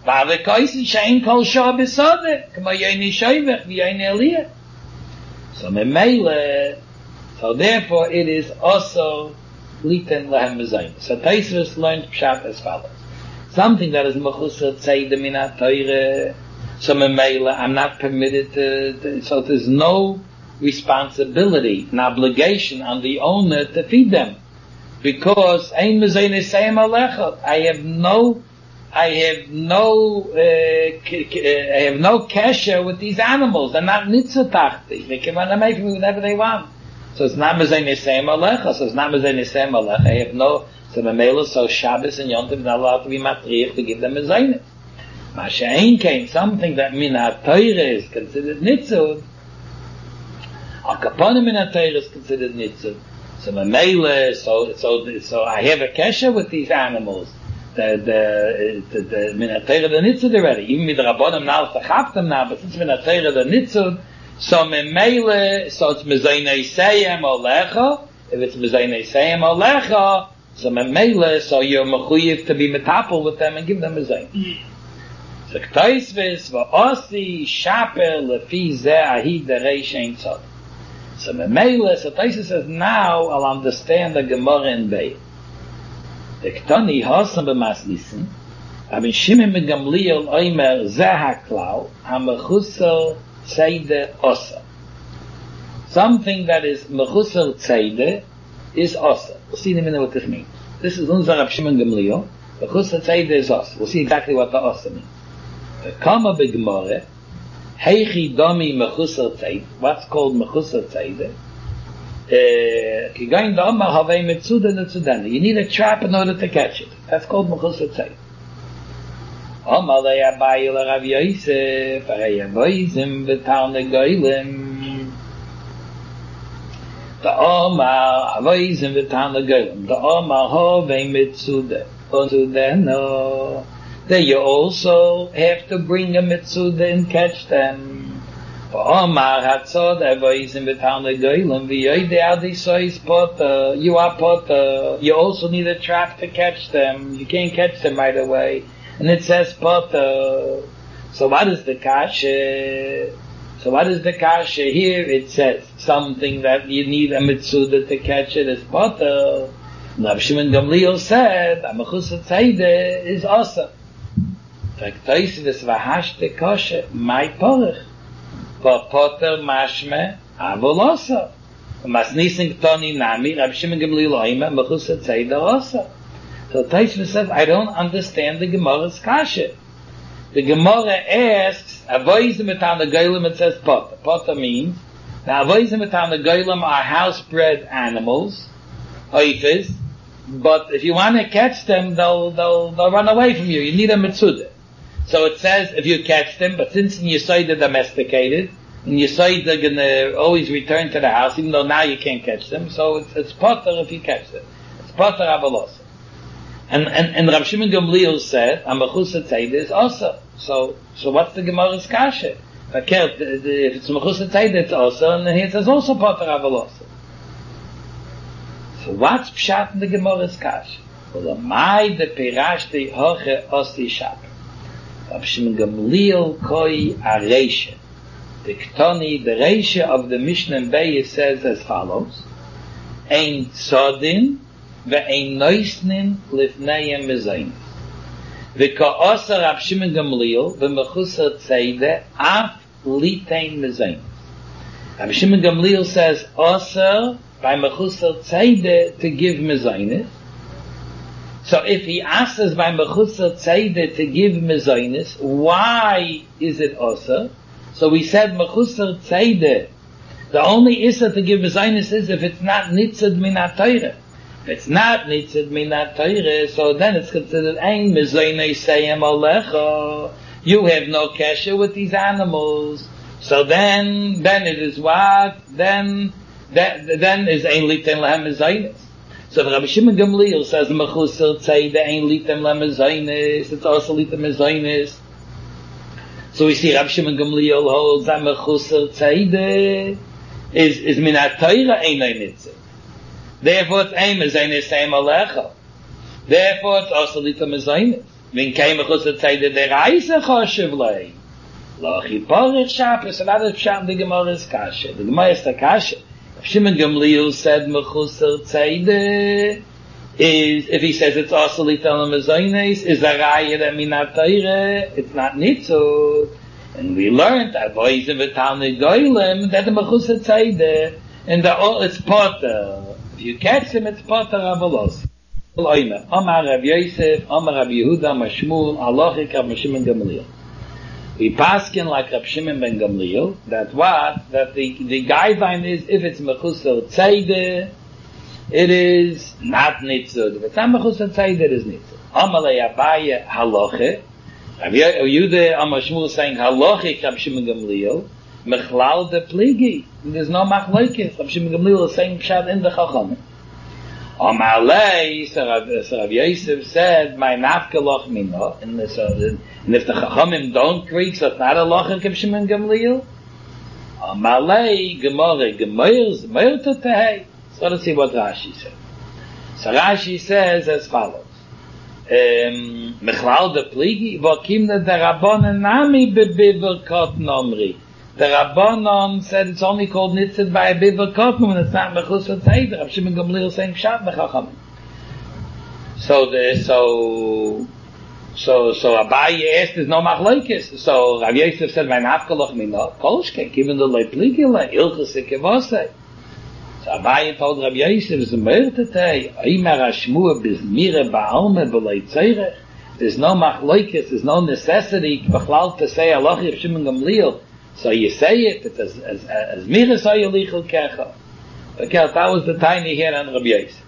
So therefore it is also liten lahem mezainis. So Tosfos learned pshat as follows. Something that is mechusar tzeidim min ha-Torah, so memela, I'm not permitted to, so there's no responsibility, an obligation on the owner to feed them, because ein mezaineseim alecha. I have no kesher with these animals. They're not nitzatachti. They can run away from me whenever they want. So it's not mezaineseim alecha. So it's not mezaineseim alecha. I have no. So memela, so Shabbos and Yom Tov not allowed to be matriach to give them mezainis. Masha'ein came something that min ha-Torah is considered nitzud. Al-kaponim min ha-Torah is considered nitzud. So memela, so I have a kesher with these animals. The min ha-Torah the nitzud already. Even with the rabbonim now to chaf them now, but since min ha-Torah the nitzud, so memela, so it's mezaineseim alecha. If it's mezaineseim alecha, so memela, so you're mechuyev to be metapel with them and give them a zayin. So Tosfos va'osi shaper lefi zeh ahi derei shein tzod. So memela, so Tosfos says now I'll understand the Gemara in Beis. The Ktani hasam b'maslisin, Rabbi Shimon ben Gamliel oimer zeh haklau hamechusar tzeidah osa. Something that is mechusar tzeidah is osa. We'll see in a minute what this means. This is unser Rabbi Shimon Gamliel. The chusar tzeidah is osa. We'll see exactly what the osa means. The kama b'gemara, heichi domi mechusar tzeidah. What's called mechusar tzeidah? Kigain dama havei metzuda netzudana. You need a trap in order to catch it. That's called mechusar tzeidah. Omar le'abayi l'Rav Yosef, harei avoizim v'tarnegolim. The Omar avoizim v'tarnegolim. The Omar havei metzuda netzudana. Then you also have to bring a metzuda and catch them. For Omar hatzod avoizim v'tarnegolim v'yoydei adisois potter. You are potter. You also need a trap to catch them. You can't catch them right away. And it says potter. So what is the kasha? Here? It says something that you need a metzuda to catch it as potter. Rabbi Shimon Gamliel said, a mechusar tzeidah is osa. Tosfos v'hashte kosher, my porach. For potter mashme, avol osa. Masnisin ktoni nami, Rabbi Shimon Gamliel oimer, mechusar tzeidah osa. So Tosfos says, I don't understand the Gemara's kasha. The Gemara asks, avoizim v'tarnegolim, it says potter. Potter means, now avoizim v'tarnegolim are house-bred animals, oifes, but if you want to catch them, they'll run away from you. You need a metzuda. So it says, if you catch them, but since in Yesod they're domesticated, in Yesod they're gonna always return to the house, even though now you can't catch them, so it's potter if you catch them. It's potter avalos. And Rav Shimon Gamliel said, a mechusar tzeidah is osa. So what's the Gemara's kasha? If it's mechusar tzeidah, it's osa, and here it says also potter avalosa. So what's pshat in the Gemara's kasha? Well, the mai de pirashti hoche osi shaper. Rab Shimon Gamliel koi areisha. The Ktoni, the Reisha of the Mishnah Beis says as follows: Ein tzodin ve'ein noisnin lifnei mezainis. V'ka'osa Rab Shimon Gamliel v'mechusar tzedeh af litein mezainis. Rab Shimon Gamliel says osa by mechusar tzedeh to give mezainis. So if he asks us by mechusar tzedeh to give mezainis, why is it osa? So we said mechusar tzedeh. The only issa to give mezainis is if it's not nitzad minat Torah. If it's not nitzad minat Torah, so then it's considered ein mezainis seyem alecha. You have no kesher with these animals. So then it is what? Then is ein litem lahem mezainis. So if Rabbi Shimon Gamliel says mechusar tzedeh ein litem lahem mezainis, it's also litem mezainis. So we see Rabbi Shimon Gamliel holds that mechusar tzedeh is minat Torah einay nitzah. Therefore it's ein mezainis same alecha. Therefore it's also litem mezainis. When came mechusar tzedeh deraisa choshev lei. Lochi porich shapes and other pshat the Gemara is kasha. The Gemara is the kasha. Rabbi Shimon Gamliel said mechusar tzedeh is, if he says it's also litem mezainis, is a raya that minat Torah, it's not nitzud. And we learned that boys in the Talmud Goylem that the mechusar tzedeh and it's potter. If you catch him, it's potter avalos. Amar Rav Yosef, Amar Rav Yehuda, Mashmul, Alochik Rav Shimon Gamliel. We paskin like Rav Shimon ben Gamliel that the guideline is if it's mechusar tzedeh, it is not nitzud. If it's not mechusar tzedeh, it is nitzud. Amalei Abaye halache. Rav Yehuda Amar Shmuel saying halachic Rav Shimon Gamliel mechlal de pligi. There's no machlokes. Rav Shimon Gamliel is saying pshat in the chachamim. Amalei, so Rav Yosef said, my nafkalach minah. And if the chachamim don't agree, so it's not a halachic Rav Shimon Gamliel. Amalei gemara gemayr tetehei. So let's see what Rashi says. So Rashi says as follows: Mechlal de pligi v'kimna the Rabbanon nami bebiverkot nomri. The Rabbanon said it's only called nitzad by a biverkot when it's not mechusar tzedeh. Rav Shimon Gamliel saying pshat b'chachamim. So Abaye asked, there's no machlokes. So Rav Yosef said, "My nafkalach mina kolshke given the le pligi le ilchasik kevosei." So Abaye told Rav Yosef, "Is a mertetei Omer Hashmua bizmira ba'alme b'lei tzorech." There's no machlokes, there's no necessity b'chlal to say halachi Rav Shimon Gamliel. So you say it as miras hayolichel kecha. Okay, that was the tiny here on Rav Yosef.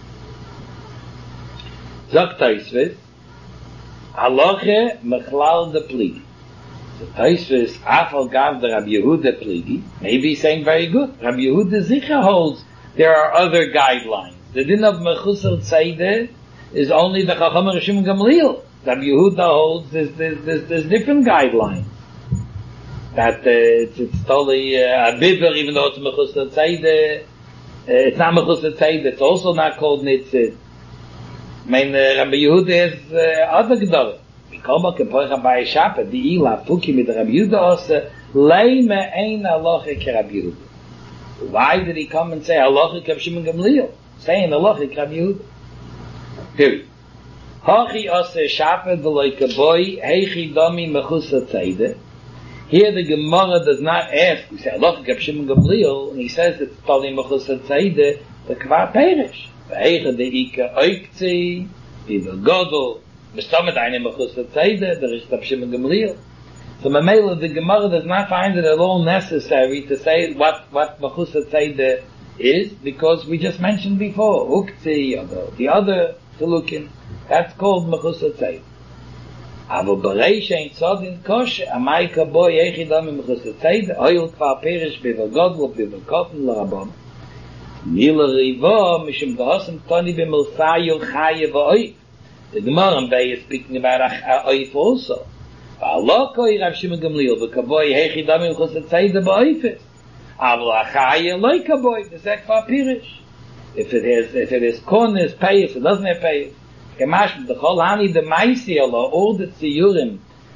Zok Tosfos, halacha mechlal de pligi. So Tosfos afal gav the Rabbi Yehuda pligi. Maybe he's saying very good. Rabbi Yehuda zicha holds there are other guidelines. The din of mechusar tzedeh is only the chacham Rav Shimon Gamliel. Rabbi Yehuda holds there's different guidelines. That it's totally a biver, even though it's mechusar tzedeh. It's not mechusar tzedeh. It's also not called nitzid. I mean, Rabbi Yehuda has other gedolim. Mikoma kepoich Abaye Shapet the ila fuki mit Rabbi Yehuda also leime ein halachic Rabbi Yehuda. Why did he come and say halachic Rav Shimon Gamliel? Saying halachic Rabbi Yehuda. Period. Hachi ose Shapet v'loi kaboy heichi domi mechusar tzedeh. Here the Gemara does not ask. We say halachic Rav Shimon Gamliel, and he says it's totally mechusar tzedeh. The kvar perish. V'eicha de'ika oikzi v'vel godol. Mistomet eine mechusar tzedeh. There is Rav Shimon Gamliel. So Mamela, the Gemara does not find it at all necessary to say what mechusar tzedeh is, because we just mentioned before ukzi or the other chilukim. That's called mechusar tzedeh. Aber bereich ein tzodin kosher, amai kaboy echidam mechusar tzedeh, oil kvar perish b'vel godol b'vel kofen l'rabon. Nila riva mishum da'asem tani b'milsayu chaye v'oif. The Gemara in Bay is speaking about oif also. V'alo koi Rav Shimon Gamliel v'kaboy hechidam mechusar tzedeh b'oifes. Aval achaye loy kaboy v'zek kvar perish. If it is kornes payis, it doesn't have payis. Gemash the whole hani the maisi Allah, all the tziyurim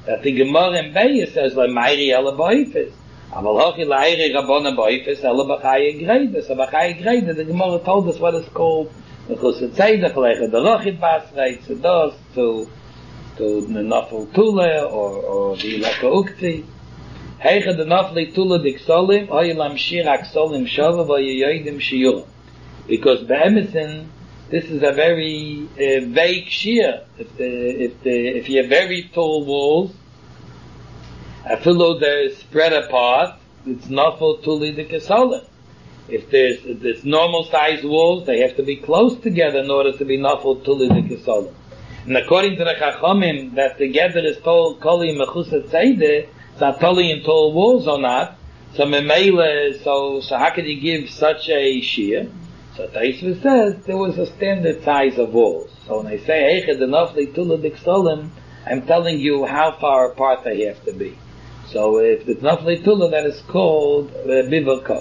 that the Gemara in Beis says, like, Mayri Ela Ba'ifis. Aval Hochi La'iri Rabbona Ba'ifis, Ela B'chaya Greida. So B'chaya Greida, the Gemara told us what it's called, Mechus Tzedek, Lecha Derachit Basrei, Tzedos, to the Nafel Tule, or the Leka Ukti. Heicha the Nafli Tule Diksolim, Oyelam Shir Aksolim Shova, Voyeyoidim Shiurim. Because Be'emesin, this is a very vague shear. If you have very tall walls, afilo they're spread apart, it's Nafel Tuli Diksolim. If there's normal sized walls, they have to be close together in order to be Nafel Tuli Diksolim. And according to the Chachamim, that together is told Koli Mechusat Seide, it's not totally in tall walls or not. So Memele, so how could you give such a shear? So Taisva says there was a standard size of walls. So when I say Eichad Nafli Tula Diksolim, I'm telling you how far apart they have to be. So if it's Nafli Tula, that is called Bivakot.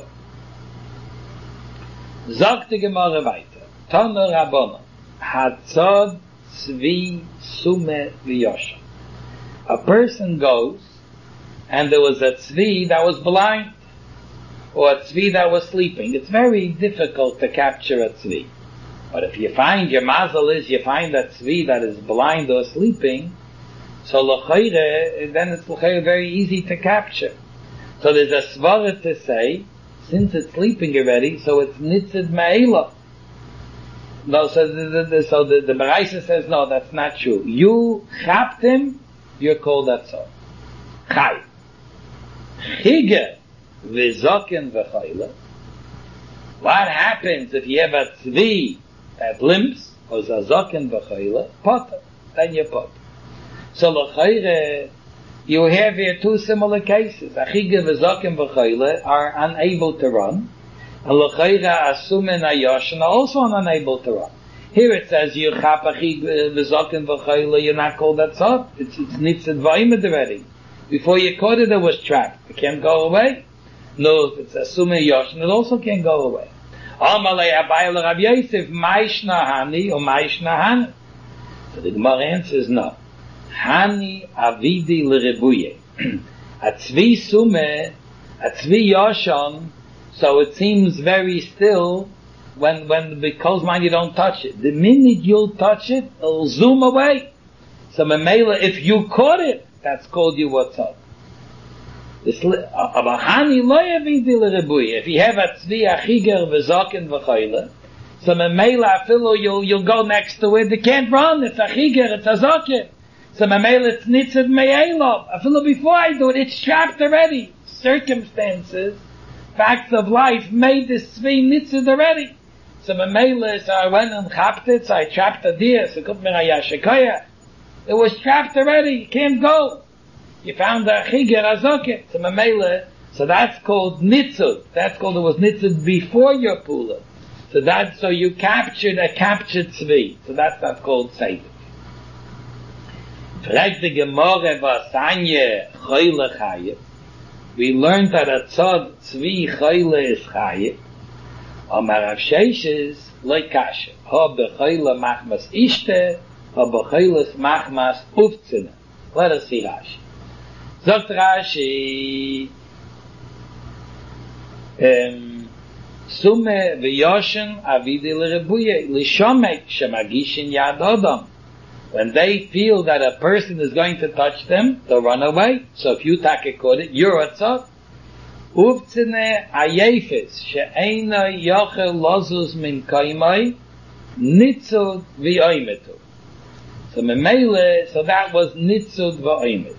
Zog the Gemara weiter. Tana Rabbona. Hatzad Tzvi Sume V'Yosha. A person goes, and there was a tzvi that was blind, or a tzvi that was sleeping. It's very difficult to capture a tzvi. But if you find, your mazel is, you find a tzvi that is blind or sleeping, so l'chayre, then it's l'chayre very easy to capture. So there's a svara to say, since it's sleeping already, so it's nitzid ma'ela. No, so the Baraisa says, no, that's not true. You chapped him, you're called that so. Chai. Chige v'zoken v'chayla. What happens if you have a tzvi that limps, or zazoken v'chayla? Potter. Then you're potter. So l'chayre, you have here two similar cases. Achige v'zoken v'chayla are unable to run. And l'chayra asumen ayoshan are also unable to run. Here it says, you chap achig v'zoken v'chayla, you're not called that tzad. It's nitzid v'ayimad already. Before you caught it was trapped. It can't go away. No, if it's asumen ayoshan, it also can't go away. Amalei abayel Rav Yosef, ma'ishna hani or ma'ishna hani. So the Gemara answers no. Hani avidi l'rebuye. A tzvi sume, a tzvi yoshan, so it seems very still when because mind you don't touch it. The minute you'll touch it, it'll zoom away. So memela, if you caught it, that's called you what's up. If you have a tzvi achiger v'zoken v'chayla, so memela afilo you'll go next to it. They can't run. It's achiger. It's a zoken. So memela it's nitzad me'elov. Afilo before I do it, it's trapped already. Circumstances, facts of life made this tzvi nitzad already. So memela, so I went and chapped it. So I trapped a deer. So kut mir hayashikoya. It was trapped already. You can't go. You found a chiger azoket. So memela, so that's called nitzud. That's called, it was nitzud before your pula. So you captured a captured tzvi. So that's not called seidek. Frag the Gemara v'asanye choyle chayef. We learned that a tzad tzvi choyle is chayef. Amar Rav Sheshes loy kasha. Ha b'choyle machmas ishte, ha b'choyle machmas uftzina. Let us see Rashi. Zogt Rashi, sume v'yoshen avidi l'rebuye l'shomek shemagishin yad odom. When they feel that a person is going to touch them, they'll run away. So if you take it, you're a tzad. Uvtzine ayefis she'eina yochel lozus min kaimai nitzud v'oimetu. So memele, so that was nitzud v'oimet.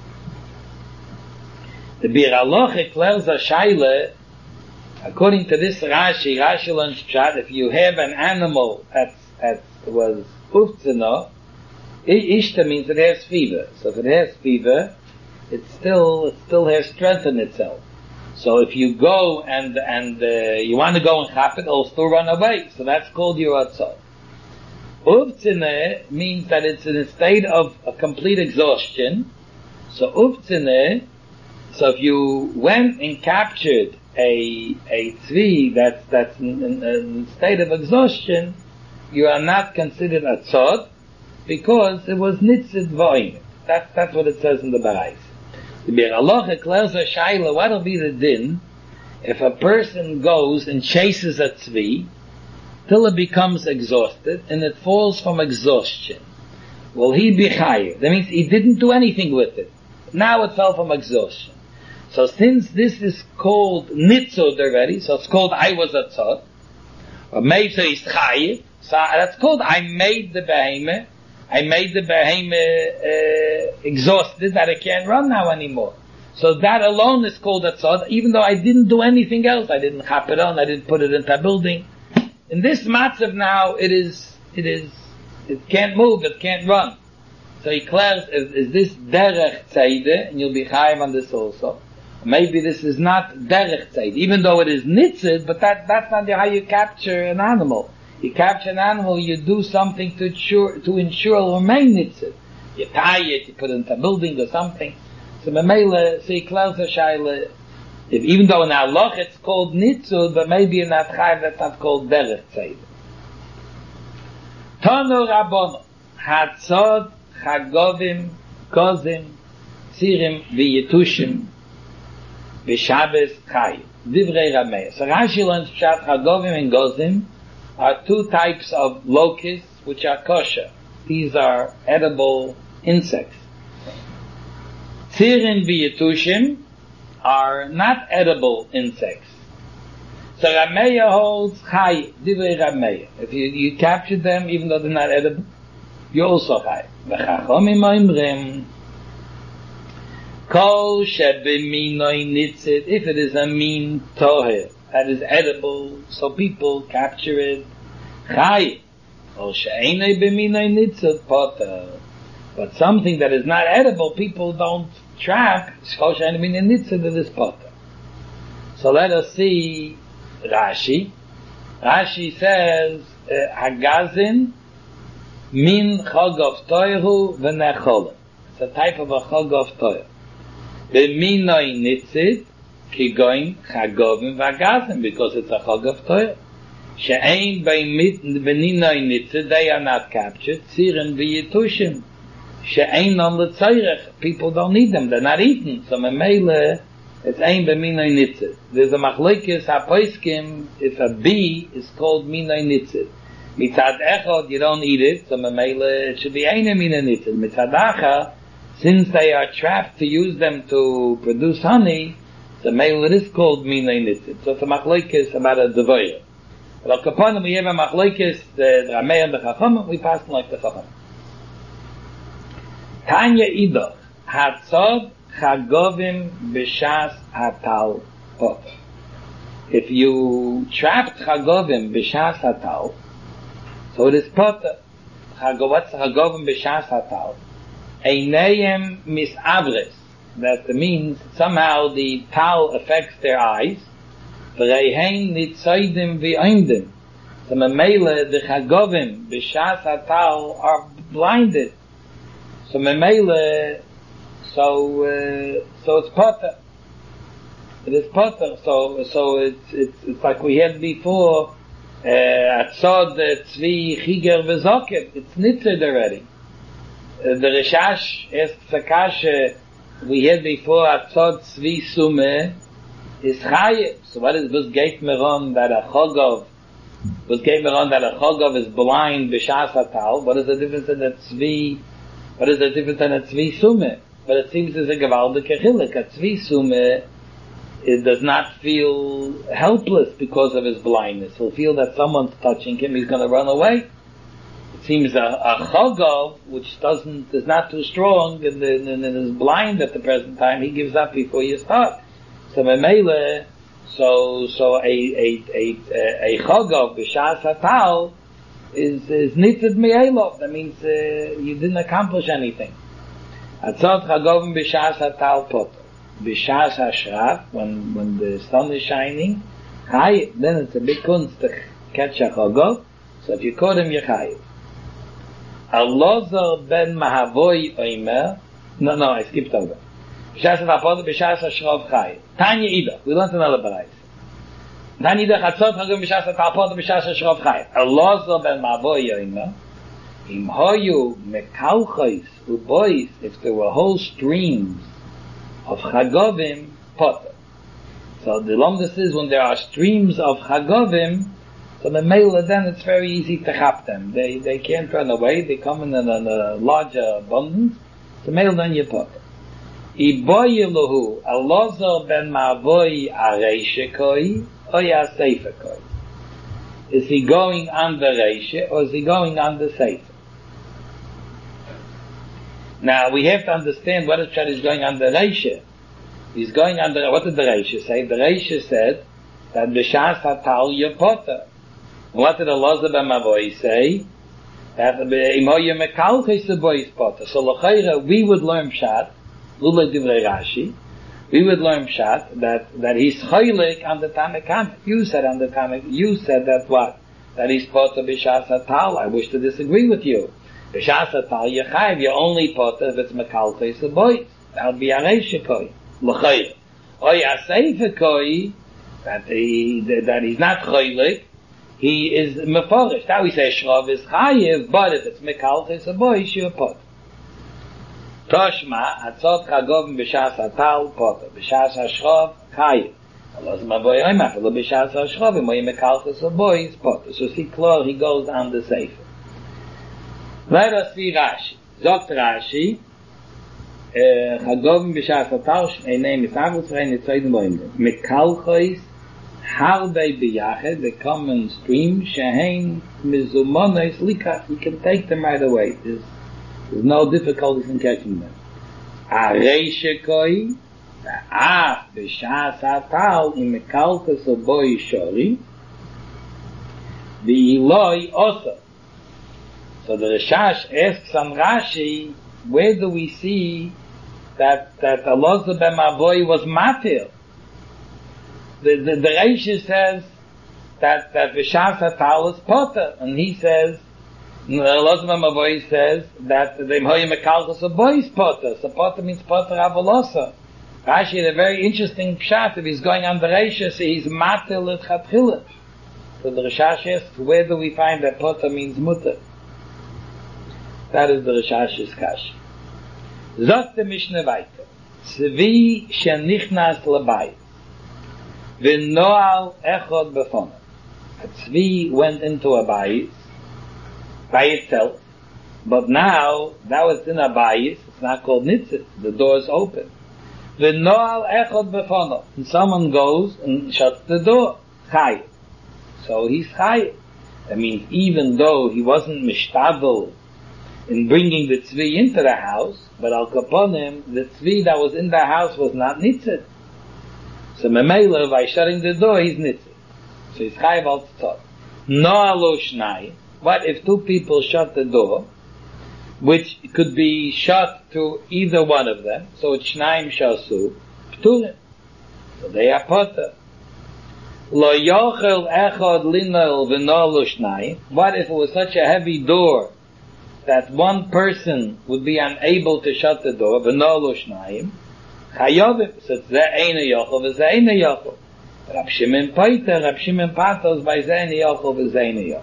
The Bir Aloch declares a shaila, according to this Rashi learns pshat, if you have an animal that was uvtzina, ishta means it has fever. So if it has fever, it still has strength in itself. So if you go and you want to go and chap it, it'll still run away. So that's called your atzah. Uvtzine means that it's in a state of a complete exhaustion. So uvtzine, so if you went and captured a tzvi that's in a state of exhaustion, you are not considered a tzad, because it was nitzid v'oimet. That's what it says in the Barais. The Bir Allah declares a Shaila, what'll be the din if a person goes and chases a tzvi till it becomes exhausted and it falls from exhaustion? Will he be chayiv? That means he didn't do anything with it. Now it fell from exhaustion. So since this is called nitzud already, so it's called I was a tzad, or maybe so he's chayiv, so that's called I made the behemoth exhausted that it can't run now anymore. So that alone is called a tzad, even though I didn't do anything else. I didn't chop it on, I didn't put it into a building. In this matzav now, it can't move, it can't run. So he declares, is this derech tzayde, and you'll be chayiv on this also. Maybe this is not derech tzayde, even though it is nitzid, but that's not how you capture an animal. You capture an animal, you do something to ensure it will remain nitzid. You tie it, you put it into a building or something. So Mamela, so he declares a shayla, if even though in Allah it's called nitzud, but maybe in that chayiv that's not called derech tzayde. Tanu Rabbono, Hatzod, Chagovim, Kozim, Tzirim, V'Yetushim, V'Shabes, Chayiv. Divrei Rameya. So Rashi learns Pshat Chagovim and Gozim are two types of locusts which are kosher. These are edible insects. Tzirim v'Yetushim are not edible insects. So Rameya holds Chai, Divrei Rameya. If you capture them, even though they're not edible, you also Chai. V'Chachomim oimrim Kol shebeminoi nitzid, if it is a min toher, that is edible, so people capture it, Chai. Kol she'enei beminoi nitzid poter. But something that is not edible, people don't trap, Kol she'enei beminoi nitzid, it is poter. So let us see Rashi. Rashi says, Hagazin min chogov toiru v'necholim. It's a type of a chogov toiru. B'minoi nitzid, kigoin chagovim v'agazim, because it's a chogov toiru. She'ein b'minoi nitzid, they are not captured. Tzirim v'yetushim. She'ein on the tzorech, people don't need them, they're not eaten. So memele, it's ein b'minoi nitzid. There's a machlokes hapoiskim, if a bee is called minoi nitzid. Mitzad echad, you don't eat it, so memele, it should be ein minoi nitzid. Mitzad achar, since they are trapped to use them to produce honey, so memele, it is called minoi nitzid. So it's a machlokes about a devoyer. But upon them we have a machlokes, the Rameh and the Chacham, we pass them like the Chacham. Tanya Idoch, Hatzod, Chagovim b'shas hatal poter. If you trapped Chagovim b'shas hatal, so it is poter. What's Chagovim b'shas hatal? Einayim misavres. That means somehow the tal affects their eyes. V'reihein nitzoidim v'oimdim. So memele the Chagovim b'shas hatal are blinded. So memele, so it's poter. It is poter. So it's like we had before. Atzod tzvi chiger v'zoket. It's nitzed already. The Rishash asks a kasha. We had before atzod tzvi sume is chayev. So what is this gate meron that a chogov? This gate meron that a chogov is blind b'shas hatal. What is the difference in a tzvi? What is the difference in a tzvi sume? But it seems as a gewaldige chilek. A tzvi sume, it does not feel helpless because of his blindness. He'll feel that someone's touching him, he's going to run away. It seems a chogov, which is not too strong and is blind at the present time, he gives up before you start. So memele, so a chogov b'shas hatal is nitzed me'elov. That means you didn't accomplish anything. Atzot chagovim b'shas hatal poter. B'shas hashraf, when the sun is shining, chayiv. Then it's a big kunst to catch a chagov. So if you caught him, you're chayiv. Elazar ben Mahavoy oimer. No, I skipped over. B'shas hatal poter, b'shas hashraf chayiv. Tanya Ida. We learned another barais. Tanya Ida chatzot chagovim b'shas hatal poter, b'shas hashraf chayiv. Elazar ben Mahavoy oimer. Im hoyu mekalchos ubois, if there were whole streams of chagovim, potter. So the longest is when there are streams of chagovim, so the male, then it's very easy to chap them. They can't run away, they come in a larger abundance. The male, then you potter. Iboyiluhu alozor ben ma'avoy areishekoi or yasefekoi. Is he going on the reishe or is he going on the sefer? Now we have to understand what is Pshat is going on the reishe. He's going on the, what did the reishe say? The reishe said that b'shas hatal yepoter. What did Elazar ben Mavoy say? That imoye mekalchos ubois poter. So l'chayra we would learn Pshat, lulei divrei Rashi, we would learn Pshat that he's chaylik on the Tanakh. You said on the Tanakh, you said that what? That he's poter b'shas hatal. I wish to disagree with you. B'shas hatal yechayiv, you're only poter if it's mekalchos ubois. That would be areishekoi. L'chayr. Oy asefekoi, that he's not chaylik, he is meforish. Now we say shrav is chayiv, but if it's mekalchos ubois, you're poter. Toshma, atzot chagovim b'shas hatal poter, b'shas hashrav chayiv. Alaz mavoy oimach, lo b'shas hashravim, oy mekalchos ubois poter. So see, Klor, he goes on the sefer. Let us see Rashi. Zogt Rashi, chagovim b'shas hatal, shnei misavus rein etzoydim boimdim. Mekalchos harbei b'yached, the common stream, shehein mizumonos likach, you can take them right away. There's no difficulties in catching them. Areishekoi, af b'shas hatal im mekalchos ubois shori, v'iloi osa. So the Rishash asks on Rashi, where do we see that Elazar ben Mavoy was matir? The Reish says that b'shas hatal is poter, and he says, Elazar ben Mavoy says that the Imhoye mekalchos ubois poter. So poter means poter avolosa. Rashi had a very interesting pshat. If he's going on the Reish, so he's matir l'tchatchila. So the Rishash asks, where do we find that poter means mutter? That is the Rishash's kash. Zot the Mishnah weiter. Tzvi shenichnas l'bayit. V'noal echod b'fonah. A tzvi went into a bayit by itself, but now it's in a bayit, it's not called nitzit, the door is open. V'noal echod b'fonah. And someone goes and shuts the door. Chayiv. So he's chayiv. That means even though he wasn't mishtadel in bringing the tzvi into the house, but al kaponim, the tzvi that was in the house was not nitzit. So memela, by shutting the door, he's nitzit. So he's chayiv al tzot. No alo shnai. What if two people shut the door, which could be shut to either one of them, so it's shnaim shasu, pturim. So they are poter. Lo yochel echad linol v'no lo shnai. What if it was such a heavy door that one person would be unable to shut the door, v'no lo shnayim, chayovim, so it's zeh eina yochel v'zeh eina yochel. Rab Shimon Paiter, Rab Shimon Patos, by zeh eina yochel v'zeh eina yochel.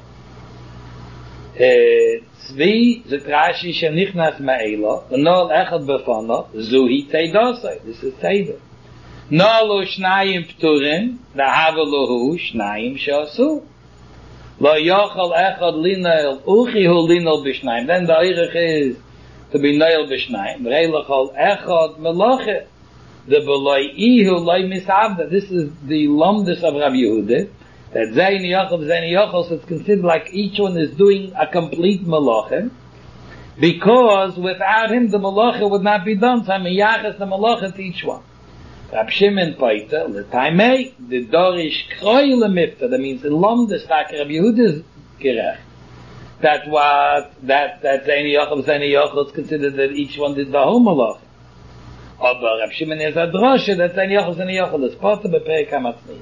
Tzvi, zet Rashi, shenichnas ma'elo, v'no echad b'fono, zuhi teidosai, this is teidah. No lo shnayim pturim, da'hava lohu, shnayim shasu. Lo yochel echad linel uchihu linel b'shnayim. Then the oirich is to be noel b'shnayim. Rei lechol echad meloche. The beloi ihu loy misavda. This is the lomdus of Rabbi Yehuda. That zayni yochel, so it's considered like each one is doing a complete meloche. Because without him the meloche would not be done. So I'm yaches the meloche to each one. Rab Shimon Paiter, l'taimei, the dorish kroi lemifta, that means in lomdus, like Rabbi Yehuda's gerech. That zayni yochel is considered that each one did the whole malach. But Rab Shimon is a drosha, that zayni yochel is poter b'perek hamatznius.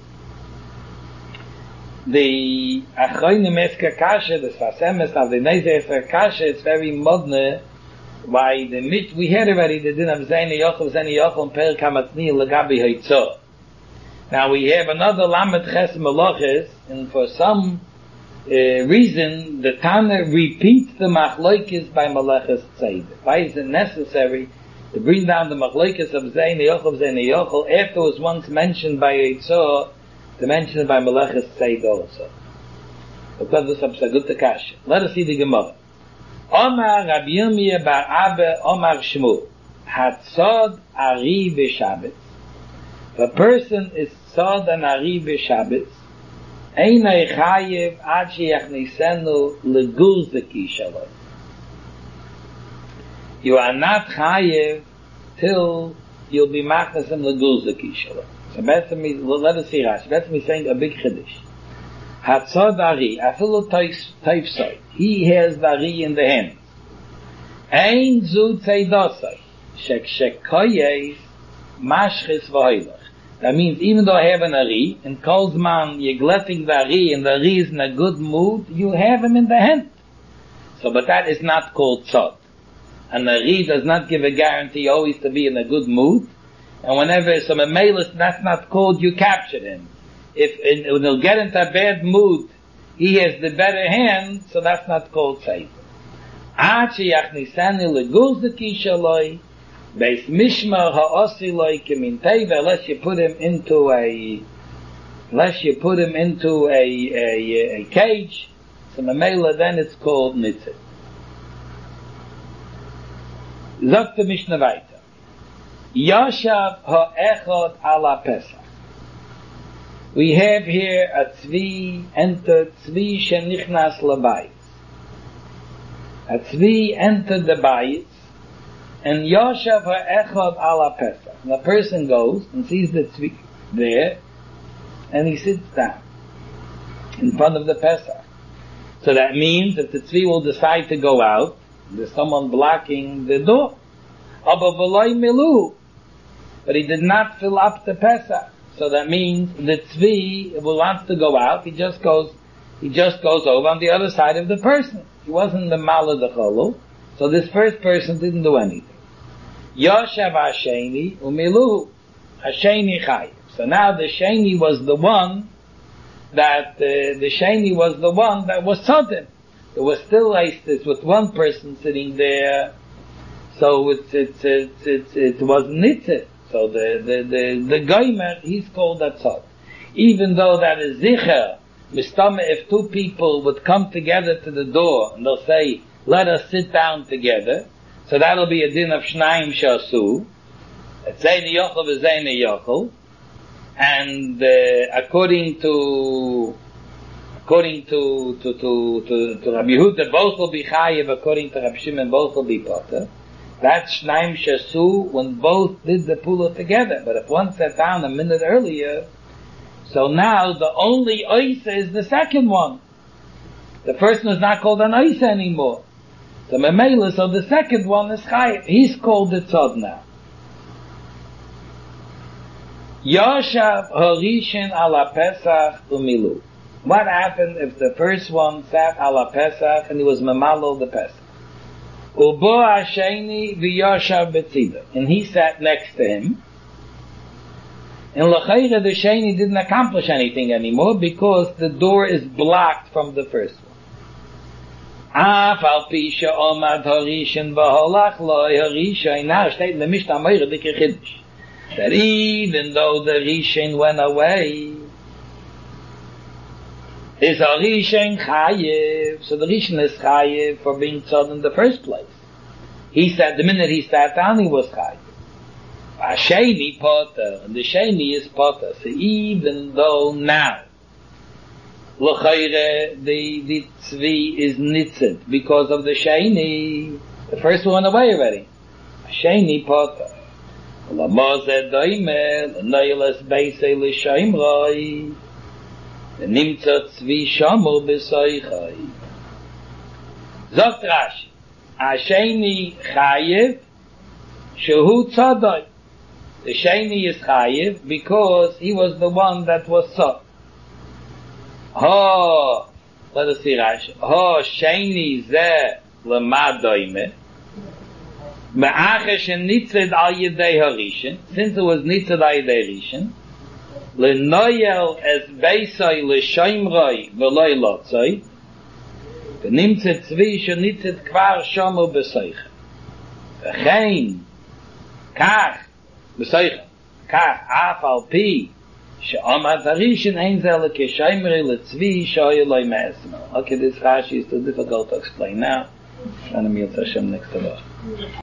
The achronim esker kasha, the sfasemes of the neizer esker kasha, it's very modern. Why we heard already the din of zayni yochel and perek hamatznius legabi haitzor. Now we have another lamed ches malachis, and for some reason the Tana repeats the Machlokes by Meleches Tzedek. Why is it necessary to bring down the Machlokes of Zein Yochel after it was once mentioned by Eitzah, to mention it by Meleches Tzedek also? Because this is a good Takash. Let us see the Gemara. Omar Rabbi Yirmiyah bar Abba Omar Shmuel Hatzod Ari b'Shabbat. If a person is Tzod and Ari b'Shabbat, Einay Chayev ad sheyachnisenu leguz zeki shaloi. You are not Chayev till you'll be machnasim leguz zeki shaloi. So let us see Rashi. Betzim is saying a big chiddush. Hatzod Ari, afilu taifsoi. He has the Ari in the hand. Ein zu tzeidosoi. Shek mashchis v'hoilach. That means even though I have an Ari, in Kolzman you're gletting the Ari, and the Ari is in a good mood, you have him in the hand. So, but that is not called tzod. An Ari does not give a guarantee always to be in a good mood, and whenever some Memelis, that's not called you captured him. When he'll get into a bad mood, he has the better hand, so that's not called tzed. Ad sheyachnisani leguz zeki shaloi, Beis Mishmar ha'osiloi kemin teva, unless you put him into a cage, so Mamela, then it's called Nitzit. Sagt the Mishnah weiter. Yoshav ha'echot ala Pesach. We have here a tzvi entered, tzvi shenichnas labayis. A tzvi entered the bayis, and Yoshav ha'echad ala Pesach. And the person goes and sees the tzvi there, and he sits down in front of the Pesach. So that means that the tzvi will decide to go out, there's someone blocking the door. Abba v'loi milu. But he did not fill up the Pesach. So that means the tzvi will want to go out, he just goes over on the other side of the person. He wasn't the mala the cholu, so this first person didn't do anything. Yoshav Hasheni umiluhu. Hasheni Chayiv. So now the Sheni was the one that was Sodom. There was still like this with one person sitting there, so it was Nitzit. So the Goymer, he's called that Sod. Even though that is Zicher, Mistama, if two people would come together to the door and they'll say, let us sit down together, so that'll be a din of Shnaim Shasu. Zeini Yochel v'Zeini Yochel. And according to Rabbi Yehuda, both will be Chayiv. According to Rabbi Shimon, both will be Potter. That's Shnaim Shasu when both did the Pula together. But if one sat down a minute earlier, so now the only Oisa is the second one. The first one is not called an Oisa anymore. So Memela, so the second one is Chayiv. He's called the Tzod now. Yoshav Harishin ala Pesach umilu. What happened if the first one sat ala Pesach and he was memalo the Pesach? Ubo Hasheni v'Yoshav betzida, and he sat next to him. And l'chayra the Sheni didn't accomplish anything anymore because the door is blocked from the first one. Af al pisha omad harishin v'holach lo harishin. Now steht in the Mishnah Meir the Chiddush that even though the Rishon went away, is a Rishon Chayiv. So the Rishon is Chayiv for being tzod in the first place. He said, the minute he sat down, he was Chayiv. Sheni Potter, and the Sheni is Potter. So even though now, L'chayre, the Tzvi is Nitzit, because of the Sheni, the first one went away already. Sheni Potter. L'mozeh doimeh, l'noyles beisei l'shaimroi, l'nimtza tzvi shamur b'soichai. Zogt Rashi, Hasheni chayiv, shehu tzadoi. The Sheni is chayiv because he was the one that was tzad. Let us see Rashi. Sheni zeh l'ma doimeh. Since it was nitzad al yedei Rishon, l'noyel es beisai l'shaimroi v'loi lotzai, ונמצא צבי שניצת כבר שומו בסייך. וכן, כך, בסייך, כך, אף על פי, שאומרת הראשון אין זה אלא כשיימרי לצבי שאוי אלוהי מעצמו. Okay, this Rashi is too difficult to explain now. And I'm going to next to